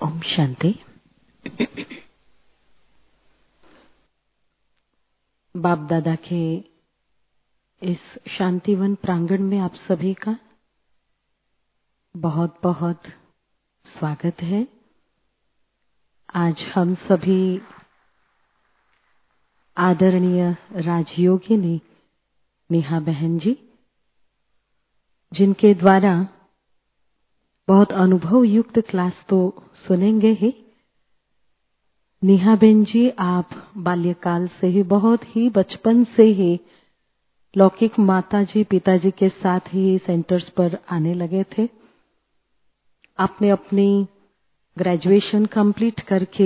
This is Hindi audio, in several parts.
ओम शांति। बाप दादा के इस शांतिवन प्रांगण में आप सभी का बहुत बहुत स्वागत है। आज हम सभी आदरणीय राजयोगिनी नेहा बहन जी, जिनके द्वारा बहुत अनुभव युक्त क्लास तो सुनेंगे ही। नेहा बहन जी, आप बाल्यकाल से ही, बहुत ही बचपन से ही लौकिक माताजी पिताजी के साथ ही सेंटर्स पर आने लगे थे। आपने अपनी ग्रेजुएशन कंप्लीट करके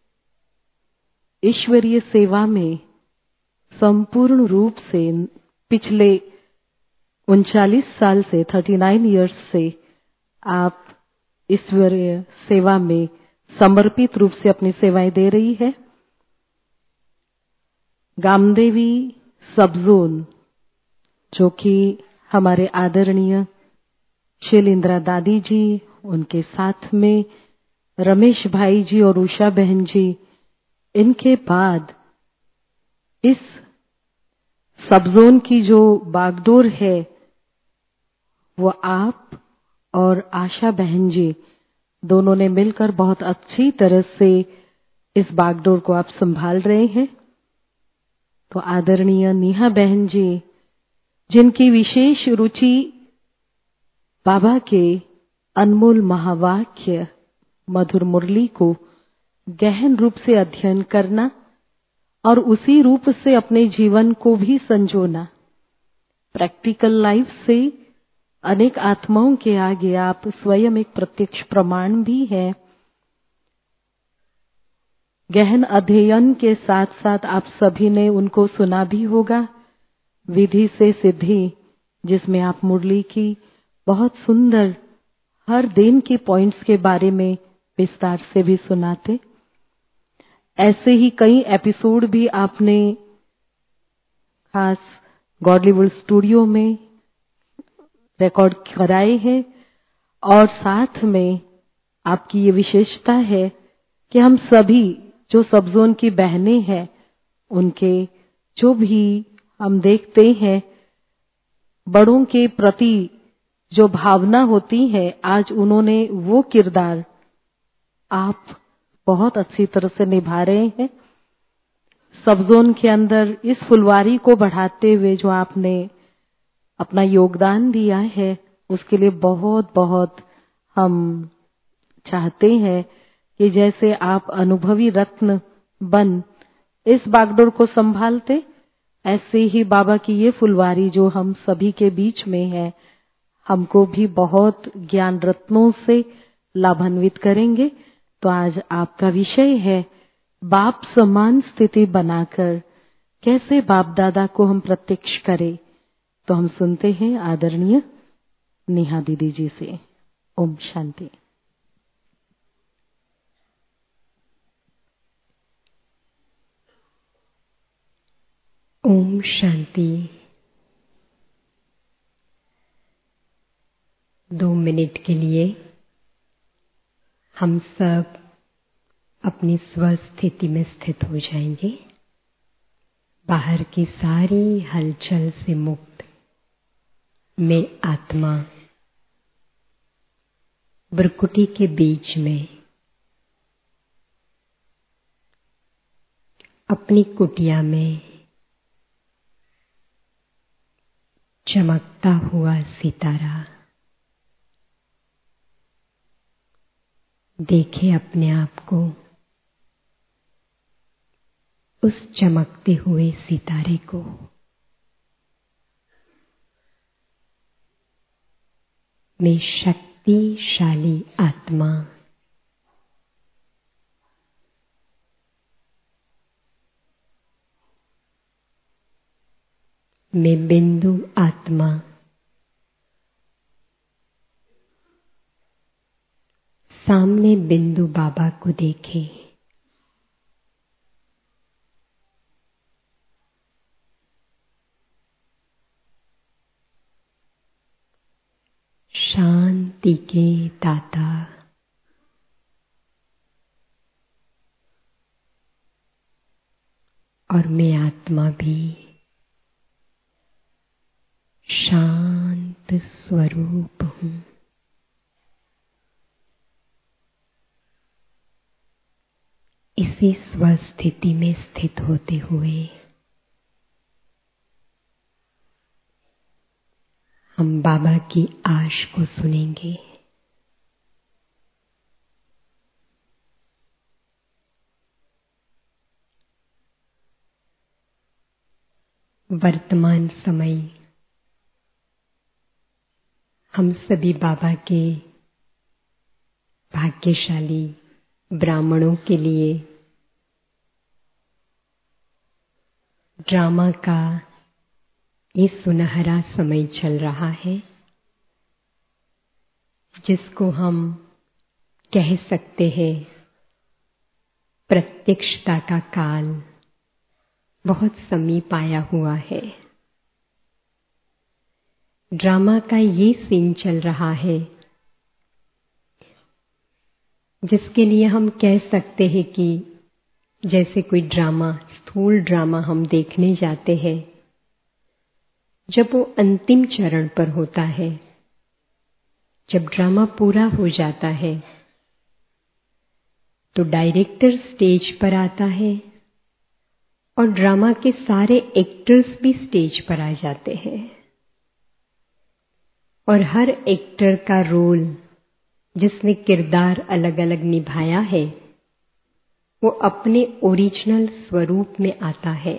ईश्वरीय सेवा में संपूर्ण रूप से पिछले 39 साल से 39 इयर्स से आप ईश्वरीय सेवा में समर्पित रूप से अपनी सेवाएं दे रही है। गामदेवी सब जोन, जो कि हमारे आदरणीय शैलेंद्रा दादी जी, उनके साथ में रमेश भाई जी और उषा बहन जी, इनके बाद इस सब जोन की जो बागडोर है वो आप और आशा बहन जी दोनों ने मिलकर बहुत अच्छी तरह से इस बागडोर को आप संभाल रहे हैं। तो आदरणीय नेहा बहन जी, जिनकी विशेष रुचि बाबा के अनमोल महावाक्य मधुर मुरली को गहन रूप से अध्ययन करना और उसी रूप से अपने जीवन को भी संजोना, प्रैक्टिकल लाइफ से अनेक आत्माओं के आगे आप स्वयं एक प्रत्यक्ष प्रमाण भी है। गहन अध्ययन के साथ साथ आप सभी ने उनको सुना भी होगा, विधि से सिद्धि, जिसमें आप मुरली की बहुत सुंदर हर दिन की पॉइंट्स के बारे में विस्तार से भी सुनाते। ऐसे ही कई एपिसोड भी आपने खास गॉडलीवुड स्टूडियो में रिकॉर्ड कराए हैं। और साथ में आपकी ये विशेषता है कि हम सभी जो सब जोन की बहनें हैं, उनके जो भी हम देखते हैं बड़ों के प्रति जो भावना होती है, आज उन्होंने वो किरदार आप बहुत अच्छी तरह से निभा रहे हैं। सब जोन के अंदर इस फुलवारी को बढ़ाते हुए जो आपने अपना योगदान दिया है, उसके लिए बहुत बहुत हम चाहते हैं कि जैसे आप अनुभवी रत्न बन इस बागडोर को संभालते, ऐसे ही बाबा की ये फुलवारी जो हम सभी के बीच में है, हमको भी बहुत ज्ञान रत्नों से लाभान्वित करेंगे। तो आज आपका विषय है बाप समान स्थिति बनाकर कैसे बाप दादा को हम प्रत्यक्ष करें। तो हम सुनते हैं आदरणीय नेहा दीदी जी से। ओम शांति। ओम शांति। 2 मिनट के लिए हम सब अपनी स्वस्थिति में स्थित हो जाएंगे, बाहर की सारी हलचल से मुक्त। मैं आत्मा ब्रकुटी के बीच में अपनी कुटिया में चमकता हुआ सितारा देखे अपने आप को, उस चमकते हुए सितारे को। मैं शक्तिशाली आत्मा मैं बिंदु आत्मा सामने बिंदु बाबा को देखे। शांति के दाता और मैं आत्मा भी शांत स्वरूप हूँ। इसी स्वस्थिति में स्थित होते हुए हम बाबा की आश को सुनेंगे। वर्तमान समय हम सभी बाबा के भाग्यशाली ब्राह्मणों के लिए ड्रामा का ये सुनहरा समय चल रहा है, जिसको हम कह सकते हैं प्रत्यक्षता का काल बहुत समीप आया हुआ है। ड्रामा का ये सीन चल रहा है जिसके लिए हम कह सकते हैं कि जैसे कोई ड्रामा, स्थूल ड्रामा हम देखने जाते हैं, जब वो अंतिम चरण पर होता है, जब ड्रामा पूरा हो जाता है, तो डायरेक्टर स्टेज पर आता है और ड्रामा के सारे एक्टर्स भी स्टेज पर आ जाते हैं और हर एक्टर का रोल, जिसने किरदार अलग अलग निभाया है, वो अपने ओरिजिनल स्वरूप में आता है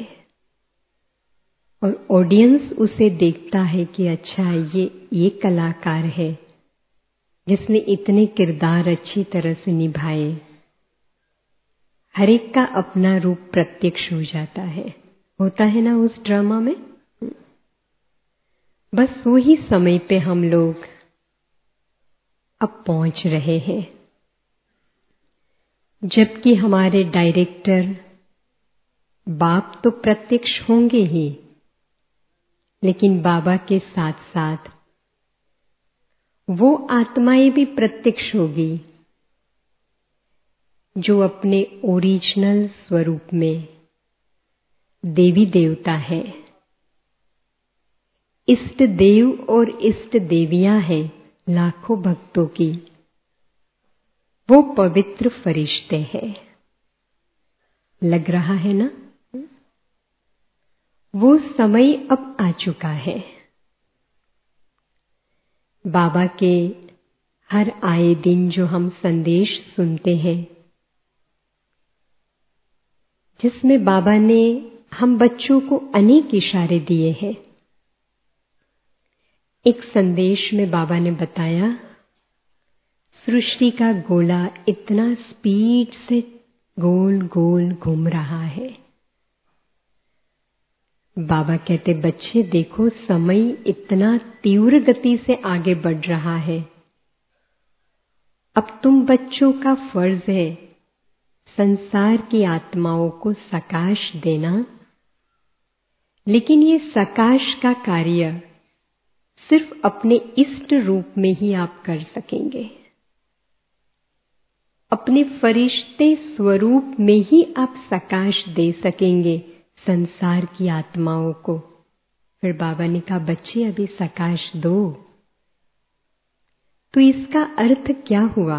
और ऑडियंस उसे देखता है कि अच्छा ये कलाकार है जिसने इतने किरदार अच्छी तरह से निभाए। हर एक का अपना रूप प्रत्यक्ष हो जाता है, होता है ना उस ड्रामा में। बस वही समय पे हम लोग अब पहुंच रहे हैं, जबकि हमारे डायरेक्टर बाप तो प्रत्यक्ष होंगे ही, लेकिन बाबा के साथ साथ वो आत्माएं भी प्रत्यक्ष होगी जो अपने ओरिजिनल स्वरूप में देवी देवता है, इष्ट देव और इष्ट देवियां हैं लाखों भक्तों की। वो पवित्र फरिश्ते हैं। लग रहा है ना? वो समय अब आ चुका है। बाबा के हर आए दिन जो हम संदेश सुनते हैं, जिसमें बाबा ने हम बच्चों को अनेक इशारे दिए हैं। एक संदेश में बाबा ने बताया, सृष्टि का गोला इतना स्पीड से गोल गोल घूम रहा है। बाबा कहते, बच्चे देखो, समय इतना तीव्र गति से आगे बढ़ रहा है। अब तुम बच्चों का फर्ज है संसार की आत्माओं को सकाश देना, लेकिन ये सकाश का कार्य सिर्फ अपने इष्ट रूप में ही आप कर सकेंगे। अपने फरिश्ते स्वरूप में ही आप सकाश दे सकेंगे संसार की आत्माओं को। फिर बाबा ने कहा, बच्चे अभी सकाश दो। तो इसका अर्थ क्या हुआ?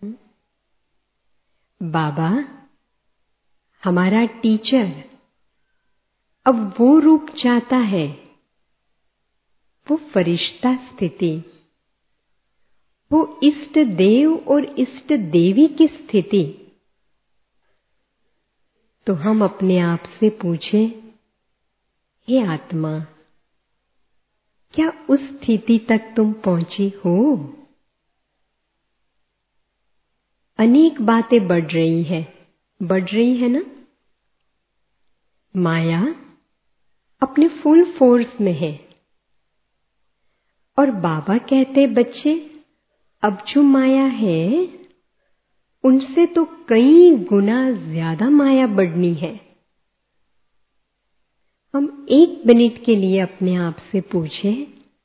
बाबा हमारा टीचर अब वो रूप चाहता है, वो फरिश्ता स्थिति, वो इष्ट देव और इष्ट देवी की स्थिति। तो हम अपने आप से पूछें, हे आत्मा, क्या उस स्थिति तक तुम पहुंची हो? अनेक बातें बढ़ रही है ना? माया अपने फुल फोर्स में है और बाबा कहते, बच्चे अब जो माया है उनसे तो कई गुना ज्यादा माया बढ़नी है। हम 1 मिनट के लिए अपने आप से पूछें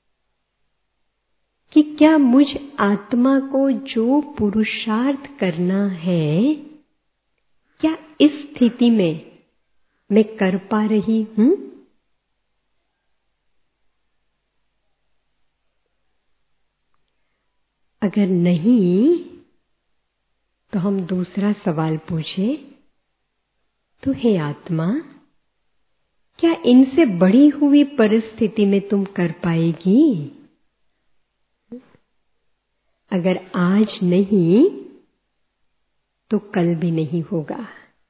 कि क्या मुझ आत्मा को जो पुरुषार्थ करना है, क्या इस स्थिति में मैं कर पा रही हूं? अगर नहीं, तो हम दूसरा सवाल पूछे, तो हे आत्मा, क्या इनसे बड़ी हुई परिस्थिति में तुम कर पाएगी? अगर आज नहीं, तो कल भी नहीं होगा।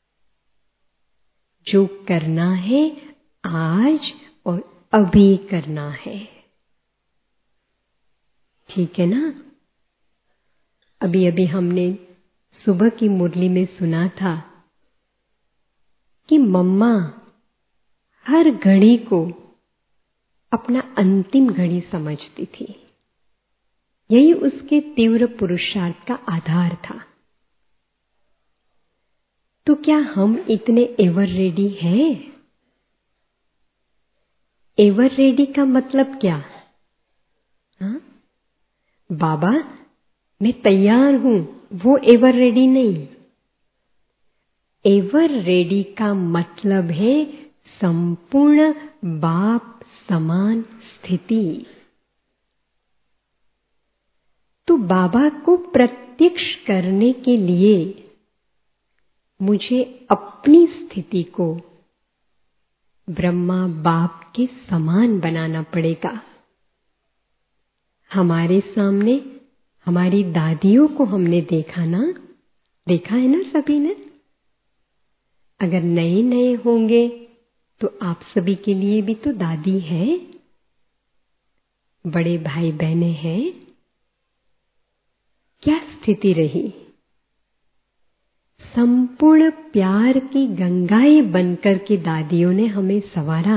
जो करना है आज और अभी करना है, ठीक है ना? अभी अभी हमने सुबह की मुरली में सुना था कि मम्मा हर घड़ी को अपना अंतिम घड़ी समझती थी। यही उसके तीव्र पुरुषार्थ का आधार था। तो क्या हम इतने एवर रेडी हैं? एवर रेडी का मतलब क्या? हाँ? बाबा मैं तैयार हूं, वो एवर रेडी नहीं। एवर रेडी का मतलब है संपूर्ण बाप समान स्थिति। तो बाबा को प्रत्यक्ष करने के लिए मुझे अपनी स्थिति को ब्रह्मा बाप के समान बनाना पड़ेगा। हमारे सामने हमारी दादियों को हमने देखा है ना सभी ने? अगर नए नए होंगे तो आप सभी के लिए भी तो दादी है, बड़े भाई बहने हैं। क्या स्थिति रही? संपूर्ण प्यार की गंगाएं बनकर के दादियों ने हमें संवारा।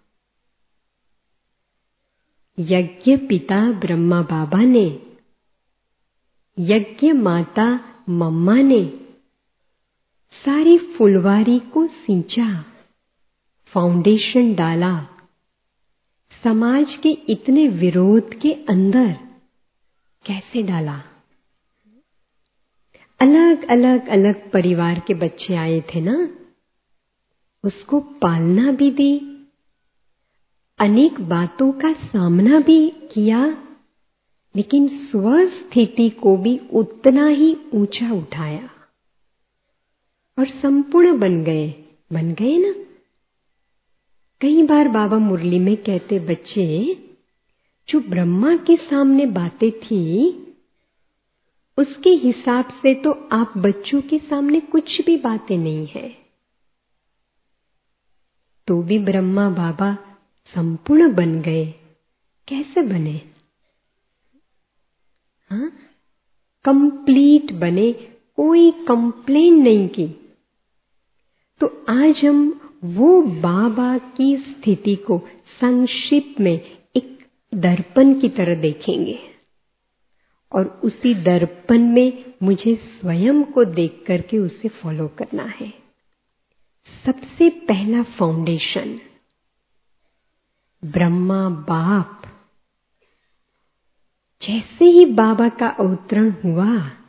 यज्ञ पिता ब्रह्मा बाबा ने, यज्ञ माता मम्मा ने सारी फुलवारी को सींचा, फाउंडेशन डाला। समाज के इतने विरोध के अंदर कैसे डाला? अलग अलग अलग परिवार के बच्चे आए थे ना, उसको पालना भी दी, अनेक बातों का सामना भी किया, लेकिन स्वस्थिति को भी उतना ही ऊंचा उठाया और संपूर्ण बन गए ना। कई बार बाबा मुरली में कहते, बच्चे जो ब्रह्मा के सामने बातें थी उसके हिसाब से तो आप बच्चों के सामने कुछ भी बातें नहीं है। तो भी ब्रह्मा बाबा संपूर्ण बन गए। कैसे बने? हाँ, कंप्लीट बने, कोई कंप्लेन नहीं की। तो आज हम वो बाबा की स्थिति को संक्षिप्त में एक दर्पण की तरह देखेंगे और उसी दर्पण में मुझे स्वयं को देख करके उसे फॉलो करना है। सबसे पहला फाउंडेशन ब्रह्मा बाप। जैसे ही बाबा का अवतरण हुआ,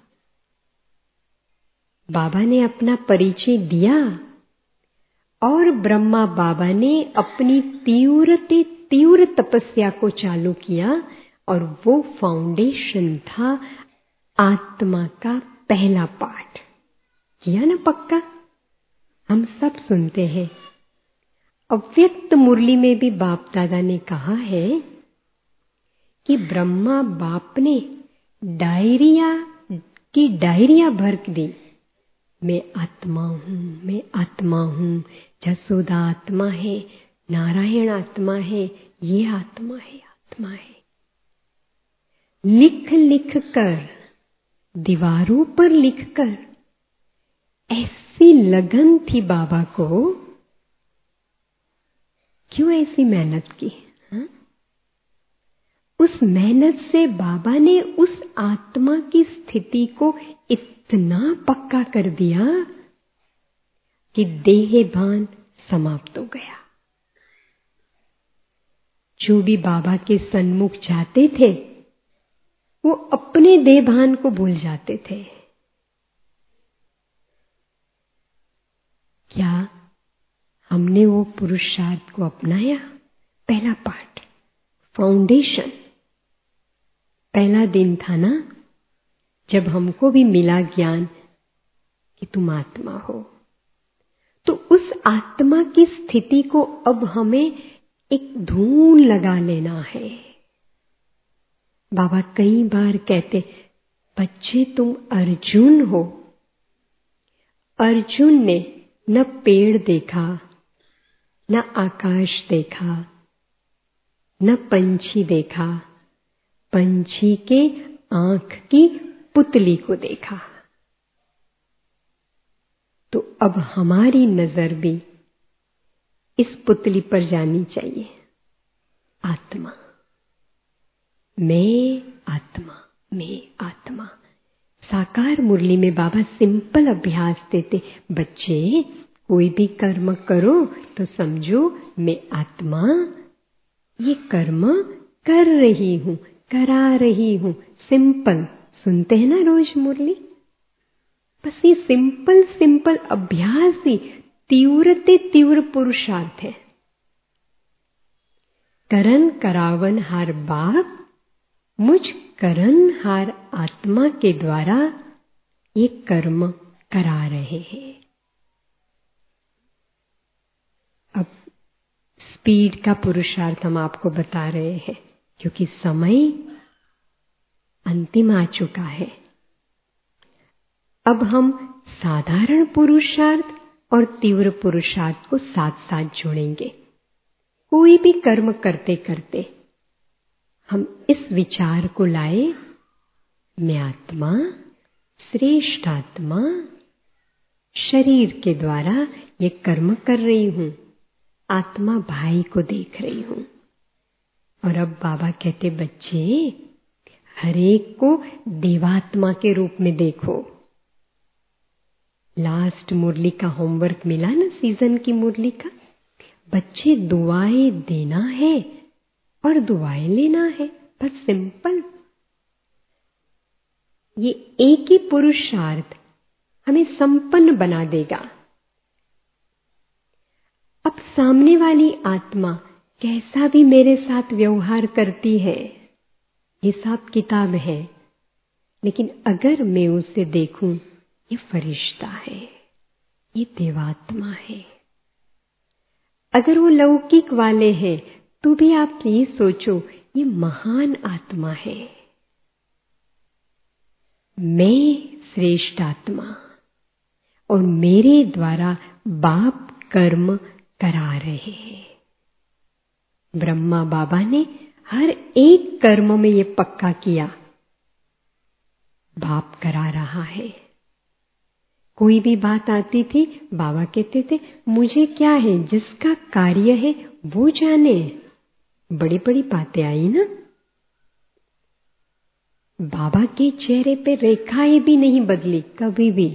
बाबा ने अपना परिचय दिया और ब्रह्मा बाबा ने अपनी तीव्र तपस्या को चालू किया और वो फाउंडेशन था आत्मा का पहला पाठ। किया ना पक्का? हम सब सुनते हैं। अव्यक्त मुरली में भी बाप दादा ने कहा है कि ब्रह्मा बाप ने डायरिया भर दी। मैं आत्मा हूं, जसोदा आत्मा है, नारायण आत्मा है, ये आत्मा है। लिख कर, दीवारों पर लिखकर ऐसी लगन थी बाबा को। क्यों ऐसी मेहनत की? हाँ? उस मेहनत से बाबा ने उस आत्मा की स्थिति को इतना पक्का कर दिया कि देह भान समाप्त हो गया। जो भी बाबा के सन्मुख जाते थे वो अपने देह भान को भूल जाते थे। क्या हमने वो पुरुषार्थ को अपनाया। पहला पाठ, फाउंडेशन। पहला दिन था ना, जब हमको भी मिला ज्ञान कि तुम आत्मा हो। तो उस आत्मा की स्थिति को अब हमें एक धून लगा लेना है। बाबा कई बार कहते, बच्चे तुम अर्जुन हो। अर्जुन ने न पेड़ देखा, न आकाश देखा, न पंछी देखा, पंछी के आंख की पुतली को देखा। तो अब हमारी नजर भी इस पुतली पर जानी चाहिए। आत्मा, मैं आत्मा, मैं आत्मा। साकार मुरली में बाबा सिंपल अभ्यास देते, बच्चे कोई भी कर्म करो तो समझो मैं आत्मा ये कर्म कर रही हूं, करा रही हूं। सिंपल सुनते हैं ना रोज मुरली। बस ये सिंपल सिंपल अभ्यास ही तीव्र पुरुषार्थ है। करन करावन हार बाप, मुझ करन हार आत्मा के द्वारा ये कर्म करा रहे हैं। अब स्पीड का पुरुषार्थ हम आपको बता रहे हैं, क्योंकि समय अंतिम आ चुका है। अब हम साधारण पुरुषार्थ और तीव्र पुरुषार्थ को साथ साथ जोड़ेंगे। कोई भी कर्म करते करते हम इस विचार को लाए, मैं आत्मा, श्रेष्ठ आत्मा, शरीर के द्वारा ये कर्म कर रही हूं। आत्मा भाई को देख रही हूं। और अब बाबा कहते, बच्चे हरेक को देवात्मा के रूप में देखो। लास्ट मुरली का होमवर्क मिला ना, सीजन की मुरली का। बच्चे दुआएं देना है और दुआएं लेना है, बस सिंपल। ये एक ही पुरुषार्थ हमें संपन्न बना देगा। अब सामने वाली आत्मा कैसा भी मेरे साथ व्यवहार करती है, हिसाब किताब है, लेकिन अगर मैं उसे देखूं, ये फरिश्ता है, ये देवात्मा है। अगर वो लौकिक वाले हैं तो भी आप ये सोचो, ये महान आत्मा है। मैं श्रेष्ठ आत्मा और मेरे द्वारा बाप कर्म करा रहे हैं। ब्रह्मा बाबा ने हर एक कर्म में ये पक्का किया, बाप करा रहा है। कोई भी बात आती थी, बाबा कहते थे, मुझे क्या है, जिसका कार्य है वो जाने। बड़ी बड़ी बातें आई ना। बाबा के चेहरे पे रेखाएं भी नहीं बदली कभी भी।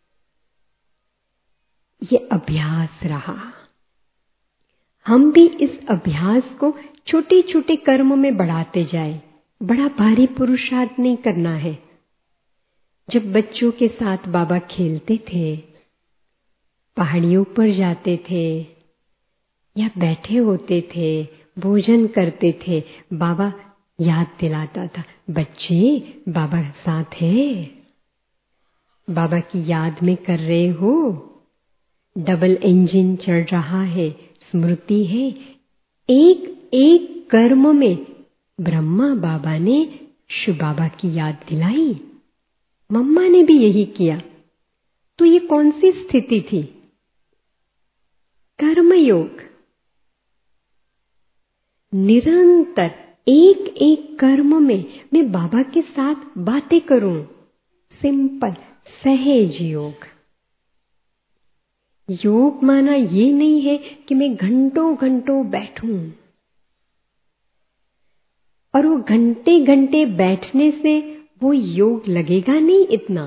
ये अभ्यास रहा। हम भी इस अभ्यास को छोटे छोटे कर्म में बढ़ाते जाए। बड़ा भारी पुरुषार्थ नहीं करना है। जब बच्चों के साथ बाबा खेलते थे, पहाड़ियों पर जाते थे या बैठे होते थे, भोजन करते थे, बाबा याद दिलाता था, बच्चे बाबा साथ है, बाबा की याद में कर रहे हो। डबल इंजन चल रहा है, स्मृति है। एक एक कर्म में ब्रह्मा बाबा ने शिव बाबा की याद दिलाई। मम्मा ने भी यही किया। तो ये कौन सी स्थिति थी? कर्मयोग। निरंतर एक एक कर्म में मैं बाबा के साथ बातें करूं। सिंपल सहज योग। योग माना ये नहीं है कि मैं घंटों घंटों बैठूं, और वो घंटे घंटे बैठने से वो योग लगेगा नहीं। इतना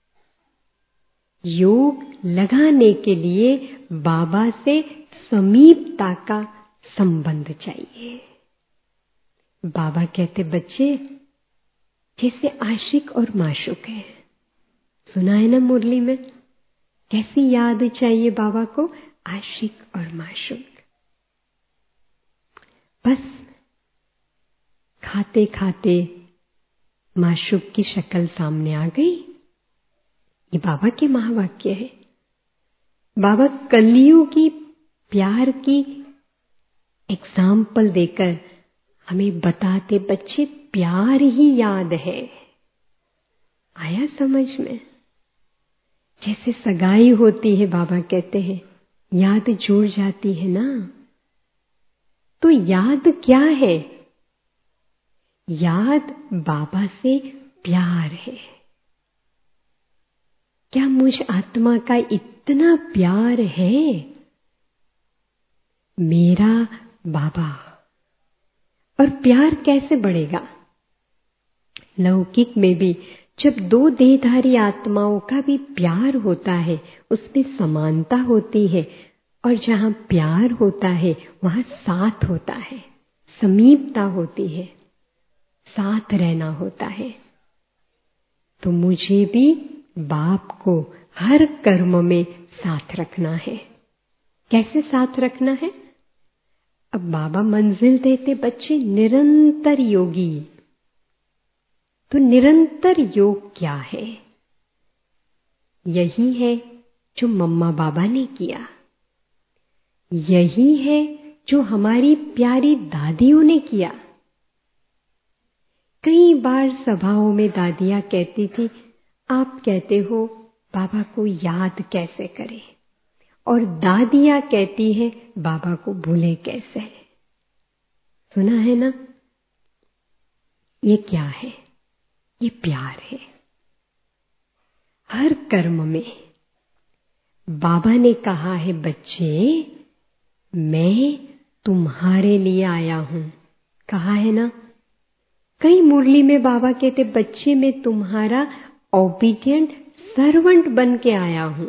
योग लगाने के लिए बाबा से समीपता का संबंध चाहिए। बाबा कहते, बच्चे जैसे आशिक और माशूक है। सुना है ना मुरली में, कैसी याद चाहिए बाबा को? आशिक और माशूक। बस खाते खाते माशूक की शक्ल सामने आ गई। ये बाबा के महावाक्य है। बाबा कलियुगी प्यार की एग्जाम्पल देकर हमें बताते, बच्चे प्यार ही याद है। आया समझ में? जैसे सगाई होती है, बाबा कहते हैं याद जुड़ जाती है ना। तो याद क्या है? याद बाबा से प्यार है। क्या मुझ आत्मा का इतना प्यार है? मेरा बाबा। और प्यार कैसे बढ़ेगा? लौकिक में भी जब दो देहधारी आत्माओं का भी प्यार होता है, उसमें समानता होती है, और जहां प्यार होता है वहां साथ होता है, समीपता होती है, साथ रहना होता है। तो मुझे भी बाप को हर कर्म में साथ रखना है। कैसे साथ रखना है? अब बाबा मंजिल देते, बच्चे निरंतर योगी। तो निरंतर योग क्या है? यही है जो मम्मा बाबा ने किया। यही है जो हमारी प्यारी दादियों ने किया। कई बार सभाओं में दादियां कहती थी, आप कहते हो बाबा को याद कैसे करें, और दादियां कहती है बाबा को भूले कैसे। सुना है ना? ये क्या है? ये प्यार है। हर कर्म में बाबा ने कहा है, बच्चे मैं तुम्हारे लिए आया हूं। कहा है ना? कई मुरली में बाबा कहते, बच्चे मैं तुम्हारा ओबीडिएंट सर्वेंट बन के आया हूं।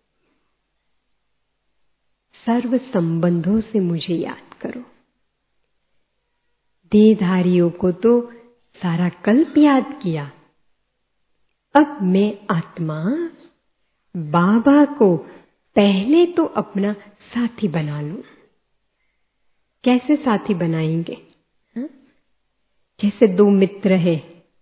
सर्व संबंधों से मुझे याद करो। देहधारियों को तो सारा कल्प याद किया। अब मैं आत्मा बाबा को पहले तो अपना साथी बना लूं। कैसे साथी बनाएंगे? जैसे दो मित्र है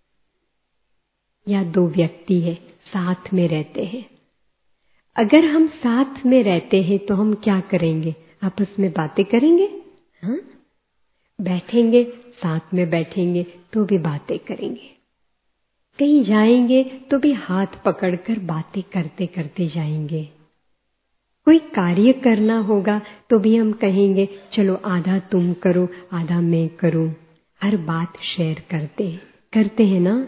या दो व्यक्ति है, साथ में रहते हैं। अगर हम साथ में रहते हैं तो हम क्या करेंगे? आपस में बातें करेंगे। हाँ, बैठेंगे, साथ में बैठेंगे तो भी बातें करेंगे। कहीं जाएंगे तो भी हाथ पकड़कर बातें करते करते जाएंगे। कोई कार्य करना होगा तो भी हम कहेंगे चलो आधा तुम करो आधा मैं करूं। हर बात शेयर करते हैं ना।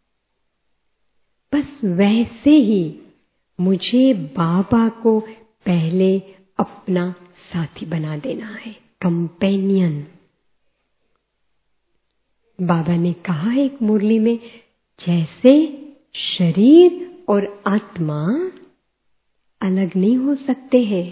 बस वैसे ही मुझे बाबा को पहले अपना साथी बना देना है, कंपेनियन। बाबा ने कहा एक मुरली में, जैसे शरीर और आत्मा अलग नहीं हो सकते हैं,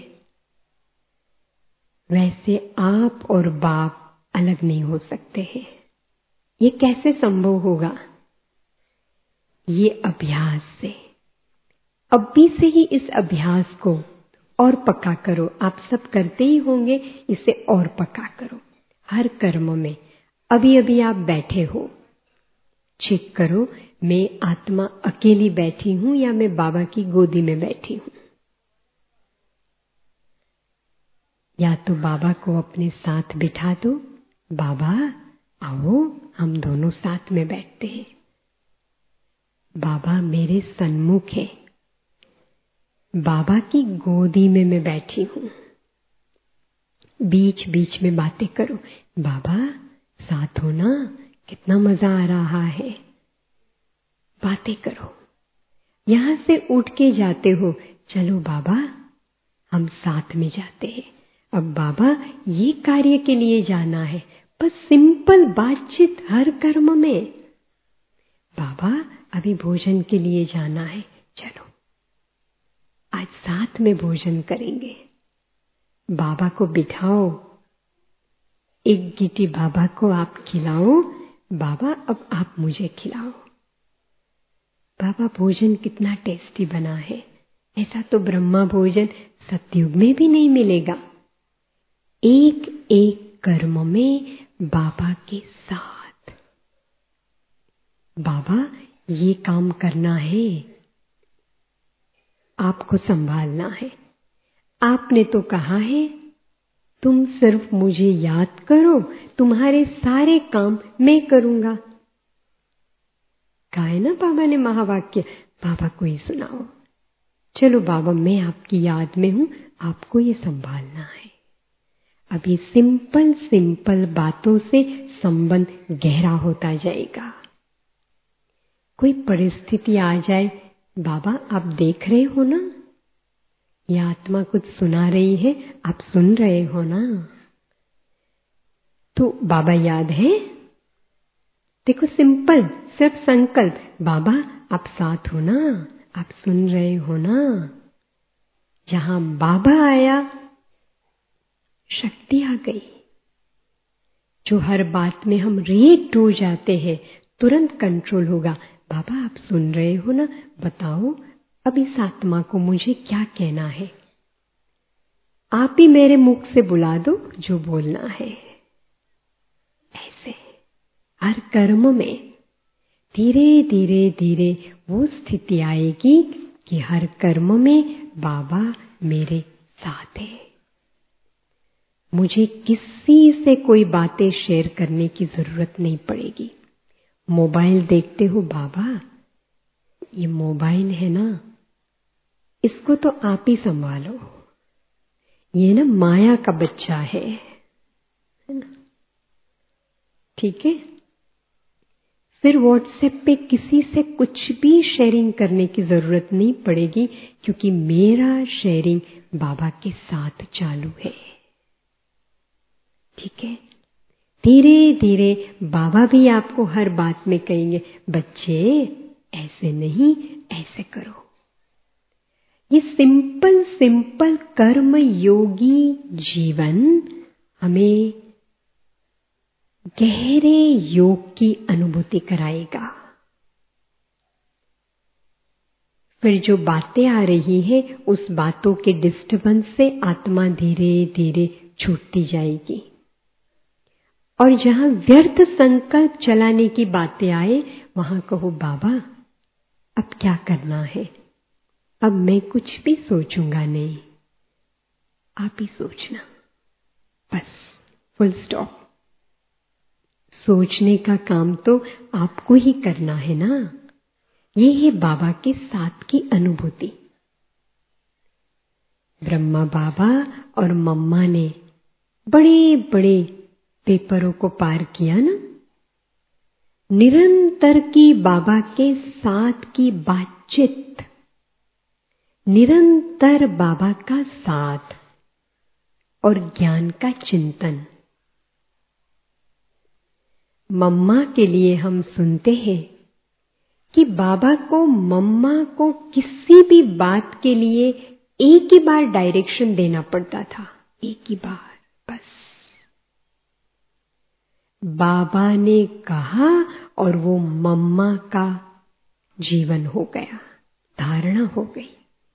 वैसे आप और बाप अलग नहीं हो सकते हैं। ये कैसे संभव होगा? ये अभ्यास से। अभी से ही इस अभ्यास को और पक्का करो। आप सब करते ही होंगे, इसे और पक्का करो। हर कर्म में अभी अभी आप बैठे हो, चेक करो मैं आत्मा अकेली बैठी हूं या मैं बाबा की गोदी में बैठी हूं। या तो बाबा को अपने साथ बिठा दो, बाबा आओ हम दोनों साथ में बैठते हैं। बाबा मेरे सन्मुख है, बाबा की गोदी में मैं बैठी हूं। बीच बीच में बातें करो, बाबा साथ हो ना, कितना मजा आ रहा है। बातें करो। यहां से उठ के जाते हो, चलो बाबा हम साथ में जाते हैं। अब बाबा ये कार्य के लिए जाना है, बस सिंपल बातचीत हर कर्म में। बाबा अभी भोजन के लिए जाना है, चलो आज साथ में भोजन करेंगे। बाबा को बिठाओ, एक गिटी बाबा को आप खिलाओ, बाबा अब आप मुझे खिलाओ। बाबा भोजन कितना टेस्टी बना है, ऐसा तो ब्रह्मा भोजन सतयुग में भी नहीं मिलेगा। एक एक कर्म में बाबा के साथ, बाबा ये काम करना है, आपको संभालना है। आपने तो कहा है तुम सिर्फ मुझे याद करो, तुम्हारे सारे काम मैं करूंगा। कहा है ना बाबा ने महावाक्य, बाबा को ही सुनाओ। चलो बाबा, मैं आपकी याद में हूं, आपको ये संभालना है। अब ये सिंपल सिंपल बातों से संबंध गहरा होता जाएगा। कोई परिस्थिति आ जाए, बाबा आप देख रहे हो ना, ये आत्मा कुछ सुना रही है, आप सुन रहे हो ना, तो बाबा याद है। देखो सिंपल, सिर्फ संकल्प, बाबा आप साथ हो ना, आप सुन रहे हो ना। जहां बाबा आया शक्ति आ गई। जो हर बात में हम रिएक्ट हो जाते हैं, तुरंत कंट्रोल होगा। बाबा आप सुन रहे हो ना, बताओ अब इस आत्मा को मुझे क्या कहना है, आप ही मेरे मुख से बुला दो जो बोलना है। ऐसे हर कर्म में धीरे धीरे धीरे वो स्थिति आएगी कि हर कर्म में बाबा मेरे साथ है। मुझे किसी से कोई बातें शेयर करने की जरूरत नहीं पड़ेगी। मोबाइल देखते हो, बाबा ये मोबाइल है ना, इसको तो आप ही संभालो, ये ना माया का बच्चा है ना, ठीक है। फिर व्हाट्सएप पे किसी से कुछ भी शेयरिंग करने की जरूरत नहीं पड़ेगी, क्योंकि मेरा शेयरिंग बाबा के साथ चालू है, ठीक है। धीरे धीरे बाबा भी आपको हर बात में कहेंगे, बच्चे ऐसे नहीं, ऐसे करो। ये सिंपल सिंपल कर्म योगी जीवन हमें गहरे योग की अनुभूति कराएगा। फिर जो बातें आ रही है, उस बातों के डिस्टर्बेंस से आत्मा धीरे धीरे छूटती जाएगी। और जहां व्यर्थ संकल्प चलाने की बातें आए, वहां कहो बाबा अब क्या करना है, अब मैं कुछ भी सोचूंगा नहीं, आप ही सोचना, बस फुल स्टॉप। सोचने का काम तो आपको ही करना है ना। ये है बाबा के साथ की अनुभूति। ब्रह्मा बाबा और मम्मा ने बड़े बड़े पेपरों को पार किया ना, निरंतर की बाबा के साथ की बातचीत, निरंतर बाबा का साथ और ज्ञान का चिंतन। मम्मा के लिए हम सुनते हैं कि बाबा को मम्मा को किसी भी बात के लिए एक ही बार डायरेक्शन देना पड़ता था, एक ही बार बस। बाबा ने कहा और वो मम्मा का जीवन हो गया, धारणा हो गई।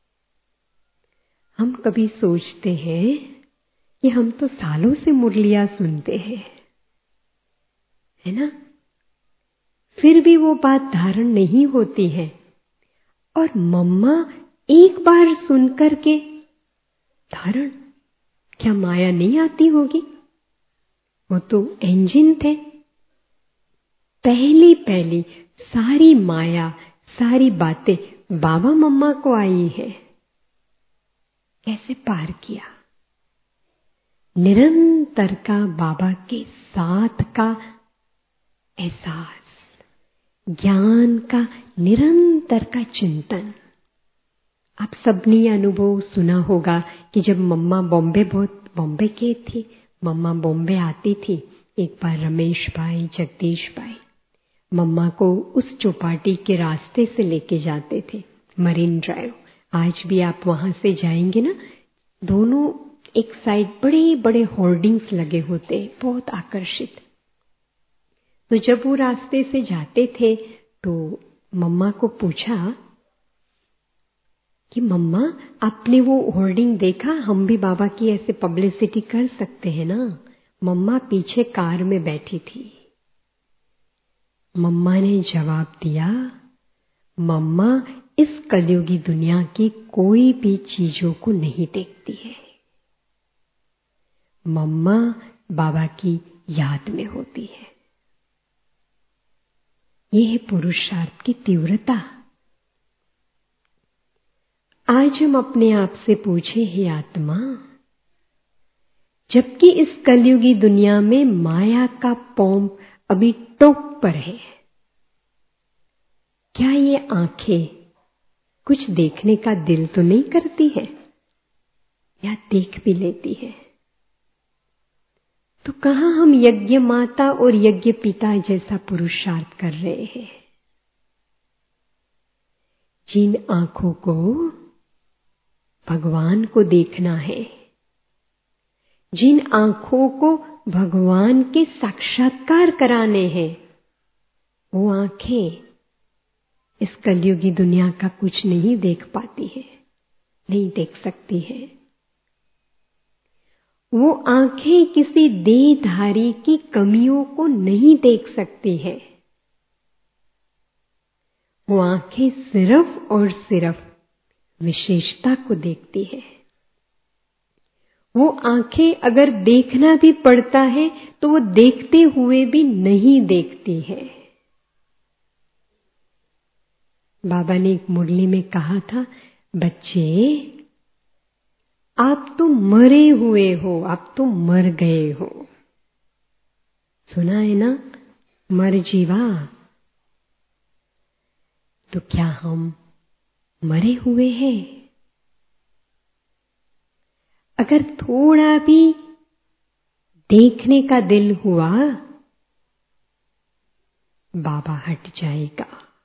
हम कभी सोचते हैं कि हम तो सालों से मुरलियां सुनते हैं, है ना, फिर भी वो बात धारण नहीं होती है। और मम्मा एक बार सुनकर के धारण, क्या माया नहीं आती होगी? वो तो इंजन थे। पहली पहली सारी माया, सारी बातें बाबा मम्मा को आई है। कैसे पार किया? निरंतर का बाबा के साथ का एहसास, ज्ञान का निरंतर का चिंतन। आप सबने अनुभव सुना होगा कि जब मम्मा बॉम्बे के थी, मम्मा बॉम्बे आती थी, एक बार रमेश भाई, जगदीश भाई मम्मा को उस चौपाटी के रास्ते से लेके जाते थे, मरीन ड्राइव। आज भी आप वहां से जाएंगे ना, दोनों एक साइड बड़े बड़े होर्डिंग्स लगे होते, बहुत आकर्षित। तो जब वो रास्ते से जाते थे तो मम्मा को पूछा, कि मम्मा आपने वो होर्डिंग देखा, हम भी बाबा की ऐसे पब्लिसिटी कर सकते हैं ना। मम्मा पीछे कार में बैठी थी। मम्मा ने जवाब दिया, मम्मा इस कलयुगी दुनिया की कोई भी चीजों को नहीं देखती है। मम्मा बाबा की याद में होती है। ये है पुरुषार्थ की तीव्रता। आज हम अपने आप से पूछे, हे आत्मा, जबकि इस कलयुगी दुनिया में माया का पोंप अभी टॉप पर है, क्या ये आंखें कुछ देखने का दिल तो नहीं करती है, या देख भी लेती है? तो कहां हम यज्ञ माता और यज्ञ पिता जैसा पुरुषार्थ कर रहे हैं? जिन आंखों को भगवान को देखना है, जिन आंखों को भगवान के साक्षात्कार कराने हैं, वो आंखें इस कलयुगी दुनिया का कुछ नहीं देख पाती है, नहीं देख सकती है। वो आंखें किसी देहधारी की कमियों को नहीं देख सकती है। वो आंखें सिर्फ और सिर्फ विशेषता को देखती है। वो आंखें अगर देखना भी पड़ता है तो वो देखते हुए भी नहीं देखती है। बाबा ने एक मुरली में कहा था, बच्चे आप तो मरे हुए हो, आप तो मर गए हो। सुना है ना, मर जीवा। तो क्या हम मरे हुए हैं? अगर थोड़ा भी देखने का दिल हुआ, बाबा हट जाएगा।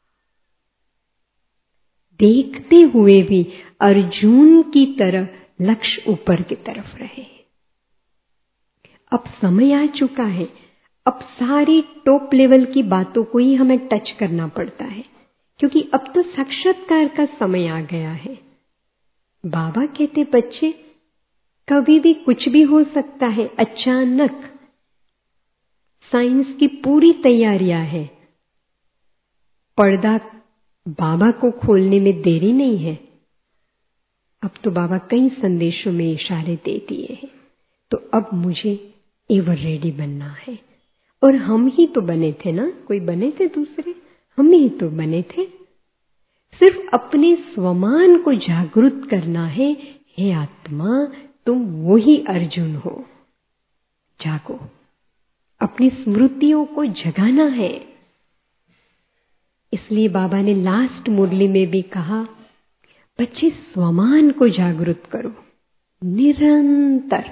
देखते हुए भी अर्जुन की तरह लक्ष्य ऊपर की तरफ रहे। अब समय आ चुका है, अब सारी टॉप लेवल की बातों को ही हमें टच करना पड़ता है, क्योंकि अब तो साक्षात्कार का समय आ गया है। बाबा कहते, बच्चे कभी भी कुछ भी हो सकता है, अचानक। साइंस की पूरी तैयारियां है। पर्दा बाबा को खोलने में देरी नहीं है। अब तो बाबा कई संदेशों में इशारे दे दिए हैं। तो अब मुझे एवर रेडी बनना है। और हम ही तो बने थे ना, कोई बने थे दूसरे? हम ही तो बने थे। सिर्फ अपने स्वमान को जागृत करना है। हे आत्मा, तुम वही अर्जुन हो। जागो, अपनी स्मृतियों को जगाना है। इसलिए बाबा ने लास्ट मुरली में भी कहा, बच्चे स्वमान को जागृत करो निरंतर।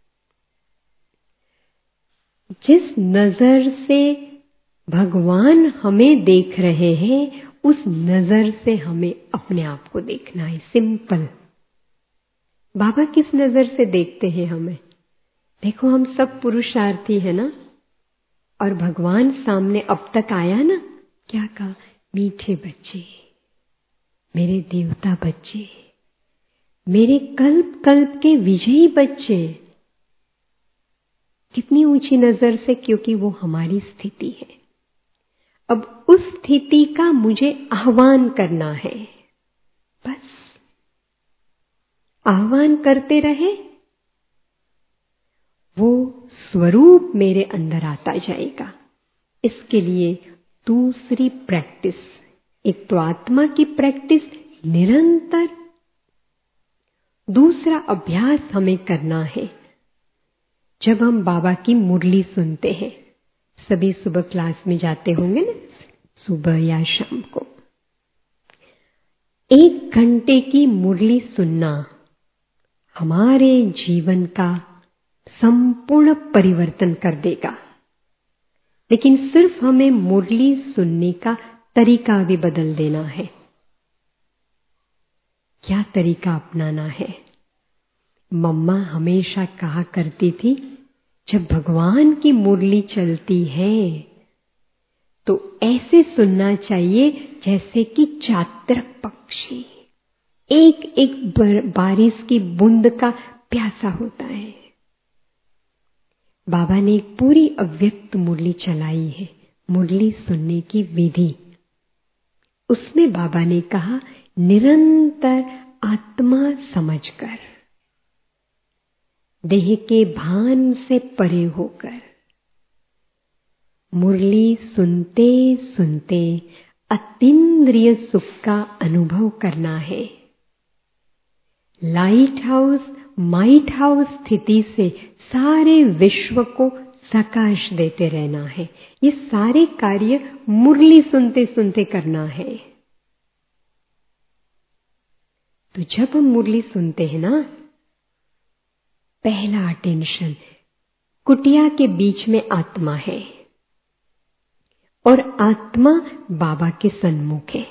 जिस नजर से भगवान हमें देख रहे हैं, उस नजर से हमें अपने आप को देखना है। सिंपल। बाबा किस नजर से देखते हैं हमें? देखो, हम सब पुरुषार्थी है ना, और भगवान सामने अब तक आया ना, क्या कहा? मीठे बच्चे, मेरे देवता बच्चे, मेरे कल्प कल्प के विजयी बच्चे। कितनी ऊंची नजर से, क्योंकि वो हमारी स्थिति है। अब उस स्थिति का मुझे आह्वान करना है। बस आह्वान करते रहे, वो स्वरूप मेरे अंदर आता जाएगा। इसके लिए दूसरी प्रैक्टिस, एक तो आत्मा की प्रैक्टिस निरंतर, दूसरा अभ्यास हमें करना है। जब हम बाबा की मुरली सुनते हैं, सभी सुबह क्लास में जाते होंगे ना, सुबह या शाम को 1 घंटे की मुरली सुनना हमारे जीवन का संपूर्ण परिवर्तन कर देगा। लेकिन सिर्फ हमें मुरली सुनने का तरीका भी बदल देना है। क्या तरीका अपनाना है? मम्मा हमेशा कहा करती थी, जब भगवान की मुरली चलती है तो ऐसे सुनना चाहिए जैसे कि चातक पक्षी। एक एक बारिश की बूंद का प्यासा होता है। बाबा ने एक पूरी अव्यक्त मुरली चलाई है, मुरली सुनने की विधि। उसमें बाबा ने कहा, निरंतर आत्मा समझकर, देह के भान से परे होकर, मुरली सुनते सुनते अतीन्द्रिय सुख का अनुभव करना है। लाइट हाउस माइट हाउस स्थिति से सारे विश्व को प्रकाश देते रहना है। ये सारे कार्य मुरली सुनते सुनते करना है। तो जब हम मुरली सुनते हैं ना, पहला अटेंशन, कुटिया के बीच में आत्मा है और आत्मा बाबा के सन्मुख है।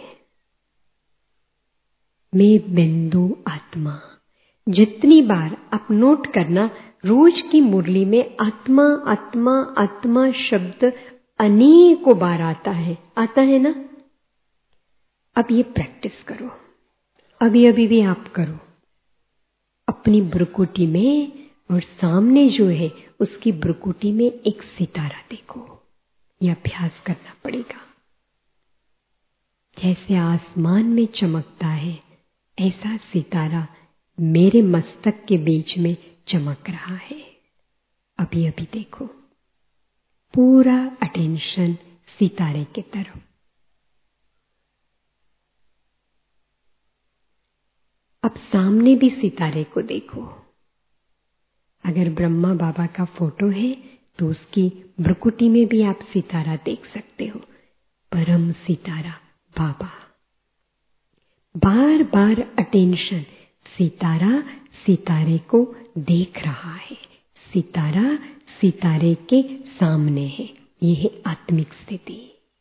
मैं बिंदु आत्मा। जितनी बार आप नोट करना, रोज की मुरली में आत्मा आत्मा आत्मा शब्द अनेकों बार आता है ना। अब ये प्रैक्टिस करो, अभी भी आप करो अपनी ब्रुकुटी में, और सामने जो है उसकी ब्रुकुटी में एक सितारा देखो। यह अभ्यास करना पड़ेगा। जैसे आसमान में चमकता है, ऐसा सितारा मेरे मस्तक के बीच में चमक रहा है। अभी देखो, पूरा अटेंशन सितारे की तरफ। अब सामने भी सितारे को देखो। अगर ब्रह्मा बाबा का फोटो है तो उसकी ब्रुकुटी में भी आप सितारा देख सकते हो। परम सितारा बाबा। बार बार अटेंशन, सितारा सितारे को देख रहा है, सितारा सितारे के सामने है। यह है आत्मिक स्थिति।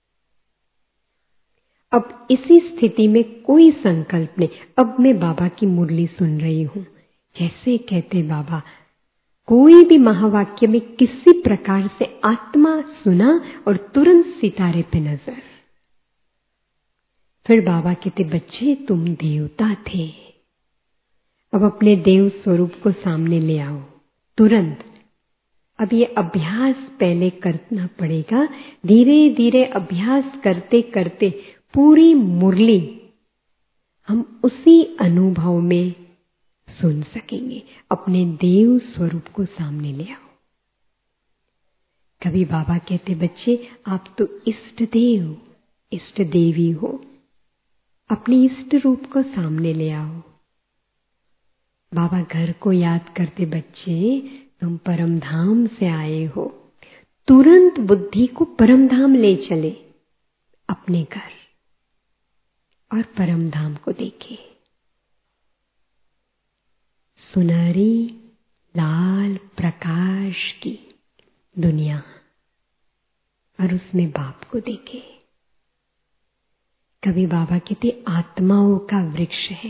अब इसी स्थिति में कोई संकल्प नहीं। अब मैं बाबा की मुरली सुन रही हूं। जैसे कहते बाबा, कोई भी महावाक्य में किसी प्रकार से आत्मा सुना और तुरंत सितारे पे नजर। फिर बाबा कहते, बच्चे तुम देवता थे, अब अपने देव स्वरूप को सामने ले आओ तुरंत। अब ये अभ्यास पहले करना पड़ेगा। धीरे धीरे अभ्यास करते करते पूरी मुरली हम उसी अनुभव में सुन सकेंगे। अपने देव स्वरूप को सामने ले आओ। कभी बाबा कहते, बच्चे आप तो इष्ट देव इष्ट देवी हो, अपने इष्ट रूप को सामने ले आओ। बाबा घर को याद करते, बच्चे तुम परम धाम से आए हो। तुरंत बुद्धि को परम धाम ले चले, अपने घर, और परम धाम को देखे। सुनहरी लाल प्रकाश की दुनिया, और उसमें बाप को देखे। कभी बाबा कहते, आत्माओं का वृक्ष है,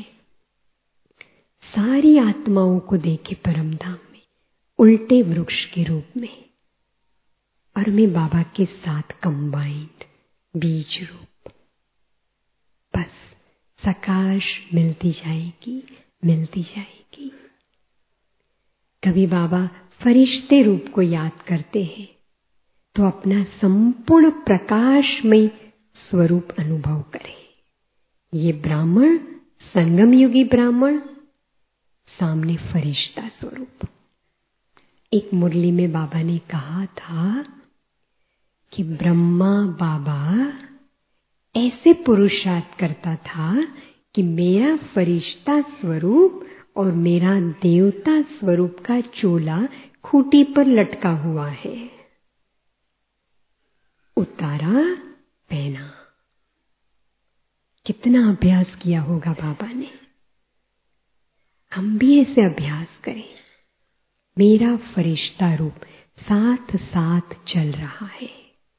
सारी आत्माओं को देखे परम धाम में, उल्टे वृक्ष के रूप में, और मैं बाबा के साथ कंबाइंड बीज रूप। बस प्रकाश मिलती जाएगी, मिलती जाएगी। कभी बाबा फरिश्ते रूप को याद करते हैं तो अपना संपूर्ण प्रकाशमय स्वरूप अनुभव करें। ये ब्राह्मण, संगम युगी ब्राह्मण, सामने फरिश्ता स्वरूप। एक मुरली में बाबा ने कहा था कि ब्रह्मा बाबा ऐसे पुरुषार्थ करता था कि मेरा फरिश्ता स्वरूप और मेरा देवता स्वरूप का चोला खूंटी पर लटका हुआ है, उतारा पहना। कितना अभ्यास किया होगा बाबा ने। हम भी ऐसे अभ्यास करें। मेरा फरिश्ता रूप साथ साथ चल रहा है।